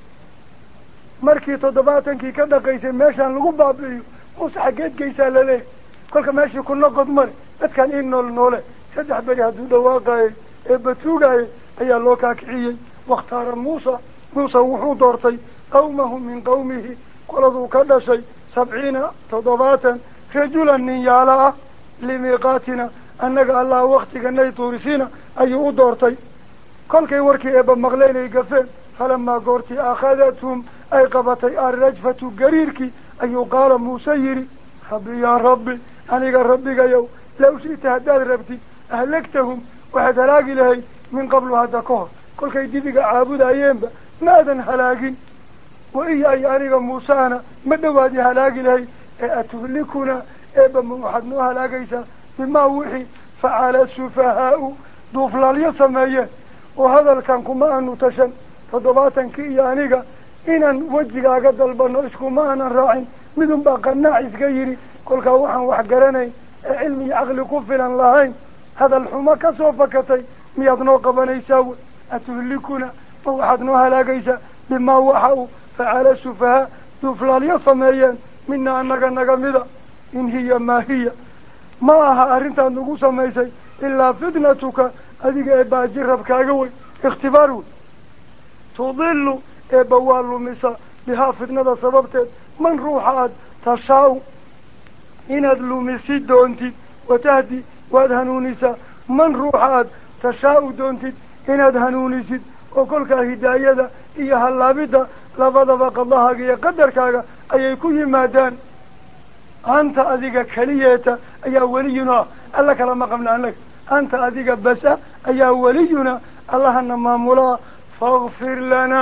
Speaker 1: markii toddobaatankii ka dhaqaysay meeshaan lagu baabi'iyo muuse xaggeed geysaa laleehay kolka meeshii ku noqod mare dadkan ii nool noole saddex beri hadduu dhawaaqaayey ee batuugaayey ayaa loo kaakiciyey wakhtaara muusa muuse wuxuu doortay qawmahu min qawmihi qoladuu ka dhashay sabciina toddobaatan rajulan nin yaala ah limiiqaatina annaga allah waktiganay tuurisiina ayuu u doortay kolkay warkii eebba maqleen ay gafeen falamaa goortii akhadathum ay qabatay alrajfatu gariirkii ayuu qaala muuse yidhi rabbi yaa rabbi aniga rabbigayow law shi'ta haddaad rabtid ahlagtahum waxaad halaagi lahayd min qablu hadda ka hor kolkay dibiga caabudayeenba maadan halaagin wa iya ay aniga muuseana ma dhowaadi halaagi lahayd ee atuhlikuna eebba ma waxaad noo halaagaysaa bimaa wixii facala sufahaau duuflaalyo sameeyeen oo hadalkan kuma aanu tashan toddobaatankii iyo aniga inaan wejigaaga dalbano iskuma aanan raacin midun baa qanaac iska yidhi kolkaa waxaan wax garanayn ee cilmi iyo caqli ku filan lahayn hadal xumo ka soo fakatay miyaad noo qabanaysaa wey atuhlikuna ma waxaad noo halaagaysaa bimaa waxa uu facala sufahaa duuflaalyo sameeyeen mina annaga naga mida in hiya maa hiya ma aha arrintaad nagu samaysay ilaa fitnatuka adiga eebba jirabkaaga wey ikhtibaar wey tudilu eebba waa lumisa bihaa fitnada sababteed man ruuxa aad tashaa-u inaad lumisi doontid watahdi waad hanuunisaa man ruuxa aad tashaa-u doontid inaad hanuunisid oo kolkaa hidaayada iyo hallaabidda labadaba qadahaaga iyo qadarkaaga ayay ku yimaadaan anta adiga keliyeeta ayaa weliyuna alla kalama qabna annaga anta adiga basa ayaa weliyuna allahana maamulaa faakfir lanaa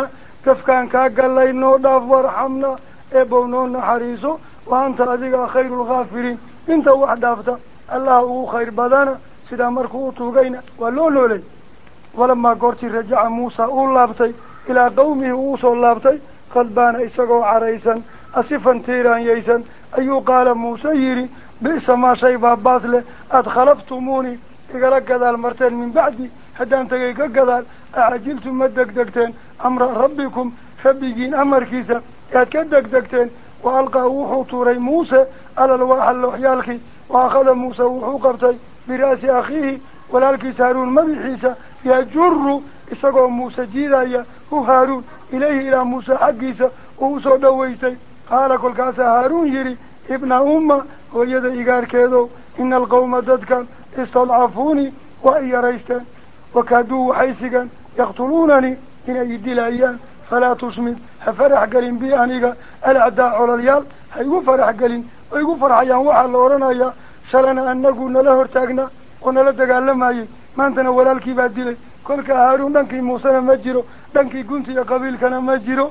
Speaker 1: كفكان كاقلي نوداف وارحمنا إبونون حريصو وأنت أذيك خير الغافرين انت وحدافتا الله هو خير بدانا سيدا مركو توقينا ولولو لي ولما قرتي رجع موسى أولابتي إلى قومه أوسو اللابتي قد بان إساقو عريسا أسفا تيران ييسا أيو قال موسى يري بئس ما شيء باباس له أدخلفتموني إقلق قدال مرتين من بعدي حتى أنت قدال أعجلتم مدك دكتين أمر ربكم ربيجين أمر كيسا يتكدك دكتين وألقى وحو طوري موسى على الواح اللوحيالكي وأخذ موسى وحو قبتي برأس أخيه ولالكي سارون مبيحيسا يجر إساقو موسى جيدايا هو هارون إليه إلى موسى حقيسا ووسو دويسي قال كل كاسا هارون يري ابن أمة ويدا إيقار كيدو إن القوم ددكا استضعفوني وإيا ريستان وكادوا حيسيقا يقتلونني إن يدي الأيام فلا تشمد هفرح قلين بي أنيقا الأعداء على اليال هيقو فرح قلين ويقو فرح يان وحا اللورنا يا شلنا أن نقول له ارتاقنا ونلدق علماي ما أنتنا ولا الكيبات دي كل كهارون دنكي موسى مجرو دنكي كنت يا قبيل كان مجرو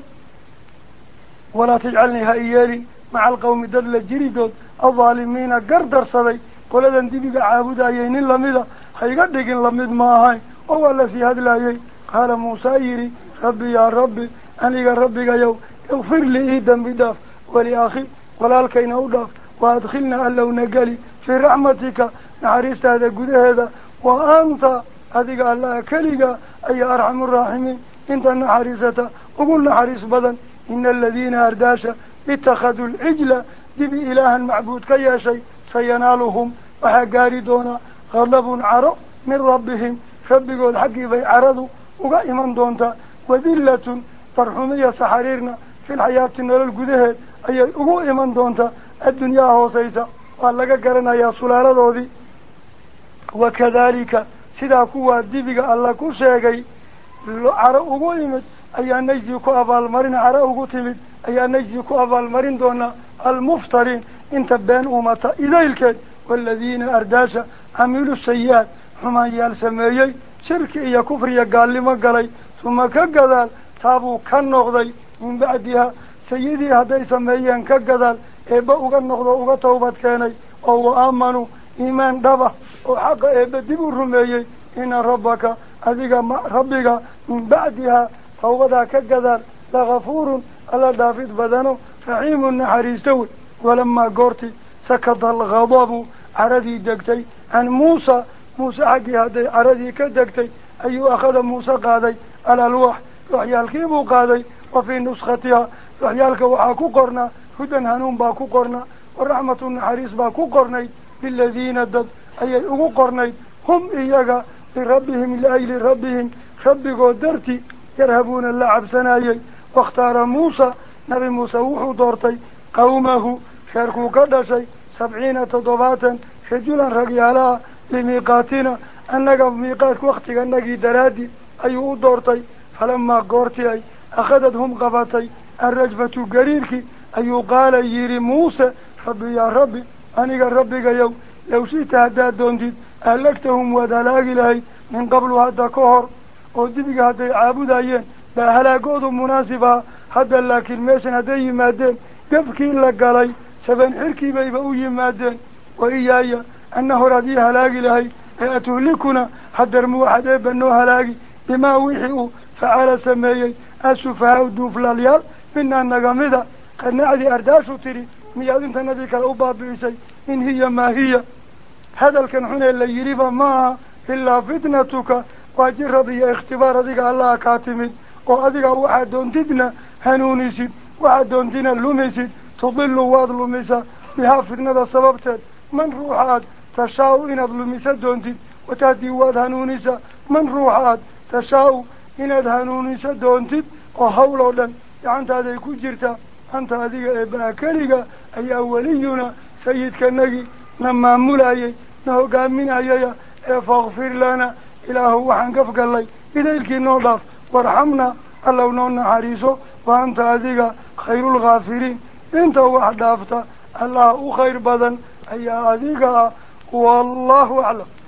Speaker 1: ولا تجعلني هايالي مع القوم دل الجريدود الظالمين قردر صدي قل ذا اندبق عابدا يين اللمدة هيقدق اللمد ما هاي أولا سيهاد لايي قال موسى يري ربي يا ربي أنيق ربك يو اغفر لي إيدا بداف ولأخي ولالكين أوداف وأدخلنا ألو نقلي في رحمتك نعريست هذا قد هذا وأنت هذيك الله كليك أي أرحم الراحمين انت نحريسة وقل نحريس بدن إن الذين أرداشا اتخذوا العجلة دبي إلها معبود كي شيء سينالهم وحقاري دونا غضب عرق من ربهم فبقوا الحق في عرضوا وقائما دونتا وذلة ترحمية سحريرنا في الحياة النور القدهد أي قائما دونتا الدنيا هو سيسا وقال قرنا يا سلالة دودي وكذلك سيدا كوا دبي الله كل شيء عرق قائمت أي نجزي كوابا المرين عرق قتمت أي نجزي كوابا المرين دونا المفترين انت بين أمتا إذيلك والذين أرداشا عملوا السيئات حما يالسميي شرك إيا كفر يقال لما قالي ثم كقذال تابوا كالنغضي من بعدها سيدي هدي سمييان كقذال إيبا أغا النغضي أغا توبت كاني أو آمنوا إيمان دبا وحق إيبا دبوا الرميي إن ربك أذيك ربك من بعدها توبتها كقذال لغفور ألا دافد بدنه رحيم النحريستوي ولما قرتي سكت الغضب عردي دكتي عن موسى موسى حقي هذي عردي كدكتي أيو أخذ موسى قادي على الوح وحيالك يبو قادي وفي نسختها وحيالك وحاكو قرنا هدى هنون باكو قرنا ورحمة النحريس باكو قرني بالذين دد أي أغو قرني هم إياك لربهم لأجل ربهم ربك درتي يرهبون اللعب سنايي واختار موسى نبي موسى وحو دورتي قومه شاركوا كذا شيء سبعين تضباطا رجلا رجالا لميقاتنا أنك ميقات وقتك أنك درادي أيو دورتي فلما قرتي أي أخذتهم قبطي الرجبة قريرك أيو قال يري موسى ربي يا ربي أنك ربك يو لو شئت هداد دونديد أهلكتهم ودلاقي لهي من قبل هذا كهر ودبك هذا عابد أيين بهلاقوض مناسبة هذا لكن ماشن هدي مادين قفكي لقالي سبن حركي بيبقوا يمادين وإيايا أنه ردي هلاقي لهي أتهلكنا حدر موحد ابنه هلاقي بما وحيوا فعال سميي السفهاء الدوف لليال منا النقامدة قد نعدي أرداشو تري مياد انت نبيك الأباب بيسي إن هي ما هي هذا الكنحون اللي يريبا معها إلا فتنتك واجر بي اختبار ذيك الله كاتمد وأذيك واحد دون تدنا هنونيسي واحد دون تدنا لوميسي تضل واد لوميسا بها فتنة سببتت من روحات تشاو إن لوميسا دون تد وتهدي واد هنونيسا من روحات تشاو إن هنونيسا دون تد وحولا لن يعني هذا يكون جرتا أنت هذه إباكاليك أي أولينا سيدك النجي لما مولاي نهو قامين أيها فاغفر لنا إله وحنقفك الله إذلك نوضف وارحمنا الله ونونا حريصه وأنت هذه خير الغافرين انت وحدافت الله خير بدن أي هذه والله أعلم.